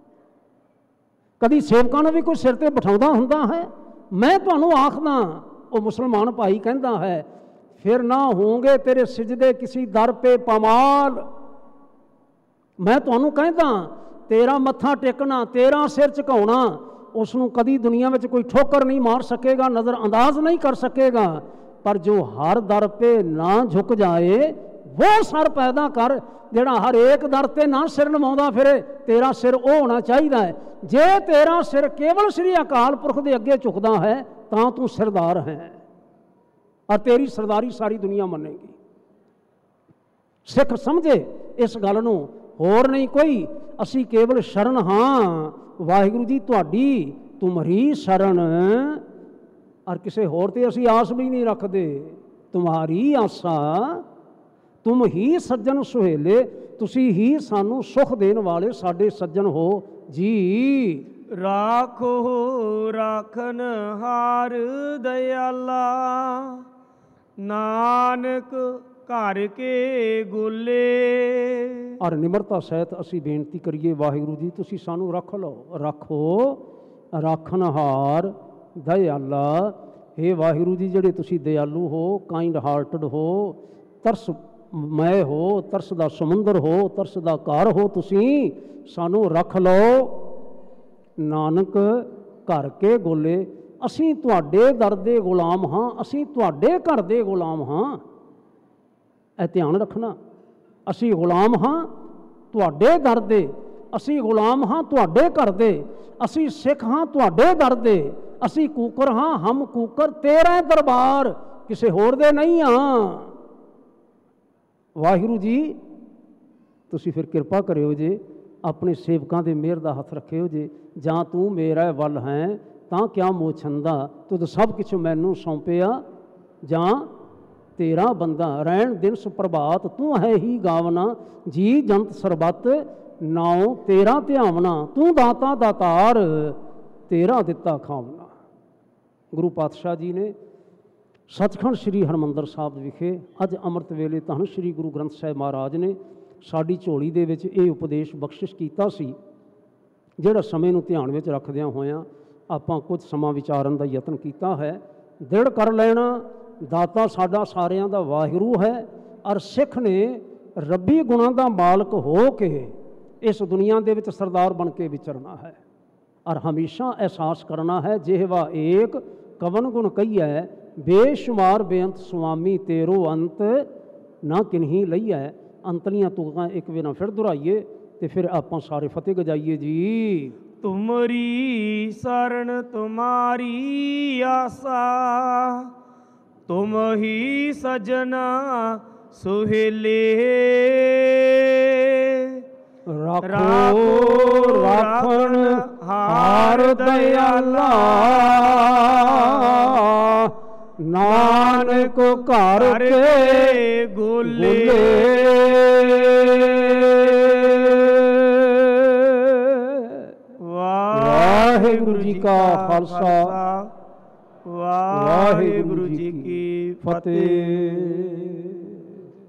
S2: ਕਦੀ ਸੇਵਕਾਂ ਨੂੰ ਵੀ ਕੋਈ ਸਿਰ ਤੇ ਬਿਠਾਉਂਦਾ ਹੁੰਦਾ ਹੈ? ਮੈਂ ਤੁਹਾਨੂੰ ਆਖਦਾ, ਉਹ ਮੁਸਲਮਾਨ ਭਾਈ ਕਹਿੰਦਾ ਹੈ, ਫਿਰ ਨਾ ਹੋਣਗੇ ਤੇਰੇ ਸਿਜਦੇ ਕਿਸੀ ਦਰ ਪੇ ਪਮਾਲ। ਮੈਂ ਤੁਹਾਨੂੰ ਕਹਿੰਦਾ, ਤੇਰਾ ਮੱਥਾ ਟੇਕਣਾ, ਤੇਰਾ ਸਿਰ ਝੁਕਾਉਣਾ, ਉਸ ਨੂੰ ਕਦੀ ਦੁਨੀਆ ਵਿੱਚ ਕੋਈ ਠੋਕਰ ਨਹੀਂ ਮਾਰ ਸਕੇਗਾ, ਨਜ਼ਰ ਅੰਦਾਜ਼ ਨਹੀਂ ਕਰ ਸਕੇਗਾ। ਪਰ ਜੋ ਹਰ ਦਰ ਪੇ ਨਾ ਝੁਕ ਜਾਏ, ਉਹ ਸਰ ਪੈਦਾ ਕਰ ਜਿਹੜਾ ਹਰੇਕ ਦਰ ਤੇ ਨਾ ਸਿਰ ਨਵਾਉਂਦਾ ਫਿਰੇ। ਤੇਰਾ ਸਿਰ ਉਹ ਹੋਣਾ ਚਾਹੀਦਾ ਹੈ। ਜੇ ਤੇਰਾ ਸਿਰ ਕੇਵਲ ਸ੍ਰੀ ਅਕਾਲ ਪੁਰਖ ਦੇ ਅੱਗੇ ਝੁਕਦਾ ਹੈ ਤਾਂ ਤੂੰ ਸਰਦਾਰ ਹੈ, ਔਰ ਤੇਰੀ ਸਰਦਾਰੀ ਸਾਰੀ ਦੁਨੀਆ ਮੰਨੇਗੀ। ਸਿੱਖ ਸਮਝੇ ਇਸ ਗੱਲ ਨੂੰ, ਹੋਰ ਨਹੀਂ ਕੋਈ। ਅਸੀਂ ਕੇਵਲ ਸ਼ਰਨ ਹਾਂ ਵਾਹਿਗੁਰੂ ਜੀ ਤੁਹਾਡੀ, ਤੁਮਰੀ ਸ਼ਰਨ। ਔਰ ਕਿਸੇ ਹੋਰ ਤੇ ਅਸੀਂ ਆਸ ਵੀ ਨਹੀਂ ਰੱਖਦੇ। ਤੁਮਹਾਰੀ ਆਸਾ, ਤੁਮ ਹੀ ਸੱਜਣ ਸੁਹੇਲੇ, ਤੁਸੀਂ ਹੀ ਸਾਨੂੰ ਸੁਖ ਦੇਣ ਵਾਲੇ ਸਾਡੇ ਸੱਜਣ ਹੋ ਜੀ।
S1: ਰਾਖੋ ਰਾਖਨ ਹਾਰ ਦਇਆਲਾ, ਨਾਨਕ ਘਰ ਕੇ ਗੁਲੇ।
S2: ਔਰ ਨਿਮਰਤਾ ਸਹਿਤ ਅਸੀਂ ਬੇਨਤੀ ਕਰੀਏ, ਵਾਹਿਗੁਰੂ ਜੀ ਤੁਸੀਂ ਸਾਨੂੰ ਰੱਖ ਲਓ। ਰੱਖੋ ਰਾਖਣਹਾਰ ਦਇਆਲਾ। ਹੇ ਵਾਹਿਗੁਰੂ ਜੀ, ਜਿਹੜੇ ਤੁਸੀਂ ਦਇਆਲੂ ਹੋ, ਕਾਇੰਡ ਹਾਰਟਡ ਹੋ, ਤਰਸ ਮੈਂ ਹੋ, ਤਰਸ ਦਾ ਸਮੁੰਦਰ ਹੋ, ਤਰਸ ਦਾ ਘਰ ਹੋ, ਤੁਸੀਂ ਸਾਨੂੰ ਰੱਖ ਲਓ। ਨਾਨਕ ਘਰ ਕੇ ਗੋਲੇ, ਅਸੀਂ ਤੁਹਾਡੇ ਦਰ ਦੇ ਗੁਲਾਮ ਹਾਂ, ਅਸੀਂ ਤੁਹਾਡੇ ਘਰ ਦੇ ਗੁਲਾਮ ਹਾਂ। ਇਹ ਧਿਆਨ ਰੱਖਣਾ, ਅਸੀਂ ਗੁਲਾਮ ਹਾਂ ਤੁਹਾਡੇ ਦਰ ਦੇ, ਅਸੀਂ ਗੁਲਾਮ ਹਾਂ ਤੁਹਾਡੇ ਘਰ ਦੇ, ਅਸੀਂ ਸਿੱਖ ਹਾਂ ਤੁਹਾਡੇ ਦਰ ਦੇ, ਅਸੀਂ ਕੂਕਰ ਹਾਂ, ਹਮ ਕੂਕਰ ਤੇਰੇ ਦਰਬਾਰ, ਕਿਸੇ ਹੋਰ ਦੇ ਨਹੀਂ ਹਾਂ। ਵਾਹਿਗੁਰੂ ਜੀ ਤੁਸੀਂ ਫਿਰ ਕਿਰਪਾ ਕਰਿਓ ਜੇ, ਆਪਣੇ ਸੇਵਕਾਂ ਦੇ ਮਿਹਰ ਦਾ ਹੱਥ ਰੱਖਿਓ ਜੇ। ਜਾਂ ਤੂੰ ਮੇਰਾ ਵੱਲ ਹੈ ਤਾਂ ਕਿਆ ਮੋਛੰਦਾ, ਤੁਧ ਸਭ ਕੁਛ ਮੈਨੂੰ ਸੌਂਪਿਆ, ਜਾਂ ਤੇਰਾ ਬੰਦਾ ਰਹਿਣ ਦਿਨ ਸੁਪਰਭਾਤ, ਤੂੰ ਹੈ ਹੀ ਗਾਵਨਾ, ਜੀ ਜੰਤ ਸਰਬੱਤ ਨਾਉ ਤੇਰਾ ਧਿਆਵਨਾ, ਤੂੰ ਦਾਤਾ ਦਾਤਾਰ ਤੇਰਾ ਦਿੱਤਾ ਖਾਵਨਾ। ਗੁਰੂ ਪਾਤਸ਼ਾਹ ਜੀ ਨੇ ਸੱਚਖੰਡ ਸ੍ਰੀ ਹਰਿਮੰਦਰ ਸਾਹਿਬ ਵਿਖੇ ਅੱਜ ਅੰਮ੍ਰਿਤ ਵੇਲੇ ਧੰਨ ਸ੍ਰੀ ਗੁਰੂ ਗ੍ਰੰਥ ਸਾਹਿਬ ਮਹਾਰਾਜ ਨੇ ਸਾਡੀ ਝੋਲੀ ਦੇ ਵਿੱਚ ਇਹ ਉਪਦੇਸ਼ ਬਖਸ਼ਿਸ਼ ਕੀਤਾ ਸੀ, ਜਿਹੜਾ ਸਮੇਂ ਨੂੰ ਧਿਆਨ ਵਿੱਚ ਰੱਖਦਿਆਂ ਹੋਇਆਂ ਆਪਾਂ ਕੁਝ ਸਮਾਂ ਵਿਚਾਰਨ ਦਾ ਯਤਨ ਕੀਤਾ ਹੈ। ਦ੍ਰਿੜ ਕਰ ਲੈਣਾ ਦਾਤਾ ਸਾਡਾ ਸਾਰਿਆਂ ਦਾ ਵਾਹਿਗੁਰੂ ਹੈ, ਔਰ ਸਿੱਖ ਨੇ ਰੱਬੀ ਗੁਣਾਂ ਦਾ ਮਾਲਕ ਹੋ ਕੇ ਇਸ ਦੁਨੀਆ ਦੇ ਵਿੱਚ ਸਰਦਾਰ ਬਣ ਕੇ ਵਿਚਰਨਾ ਹੈ, ਔਰ ਹਮੇਸ਼ਾ ਅਹਿਸਾਸ ਕਰਨਾ ਹੈ ਜਿਹਵਾ ਏਕ ਕਵਨ ਗੁਣ ਕਹੀਐ, ਬੇਸ਼ੁਮਾਰ ਬੇਅੰਤ ਸੁਆਮੀ ਤੇਰੋ ਅੰਤ ਨਾ ਕਿਨਹੀ ਲਈਐ। ਅੰਤਲੀਆਂ ਤੁਕਾਂ ਇੱਕ ਵੇਰ ਫਿਰ ਦੁਹਰਾਈਏ ਤੇ ਫਿਰ ਆਪਾਂ ਸਾਰੇ ਫਤਿਹ ਗਜਾਈਏ ਜੀ।
S1: ਤੁਮਰੀ ਸਰਣ ਤੁਮਾਰੀ ਆਸਾ, ਤੁਮ ਹੀ ਸਜਣਾ ਸੁਹੇਲੇ,
S2: ਰਾਖੋ ਰਾਖਣ ਹਾਰ ਦਇਆਲਾ, ਨਾਨਕ ਘਰ ਕੇ ਗੋਲੇ। ਵਾਹਿਗੁਰੂ ਜੀ ਕਾ ਖਾਲਸਾ, ਵਾਹਿਗੁਰੂ ਜੀ ਕੀ ਫਤਿਹ।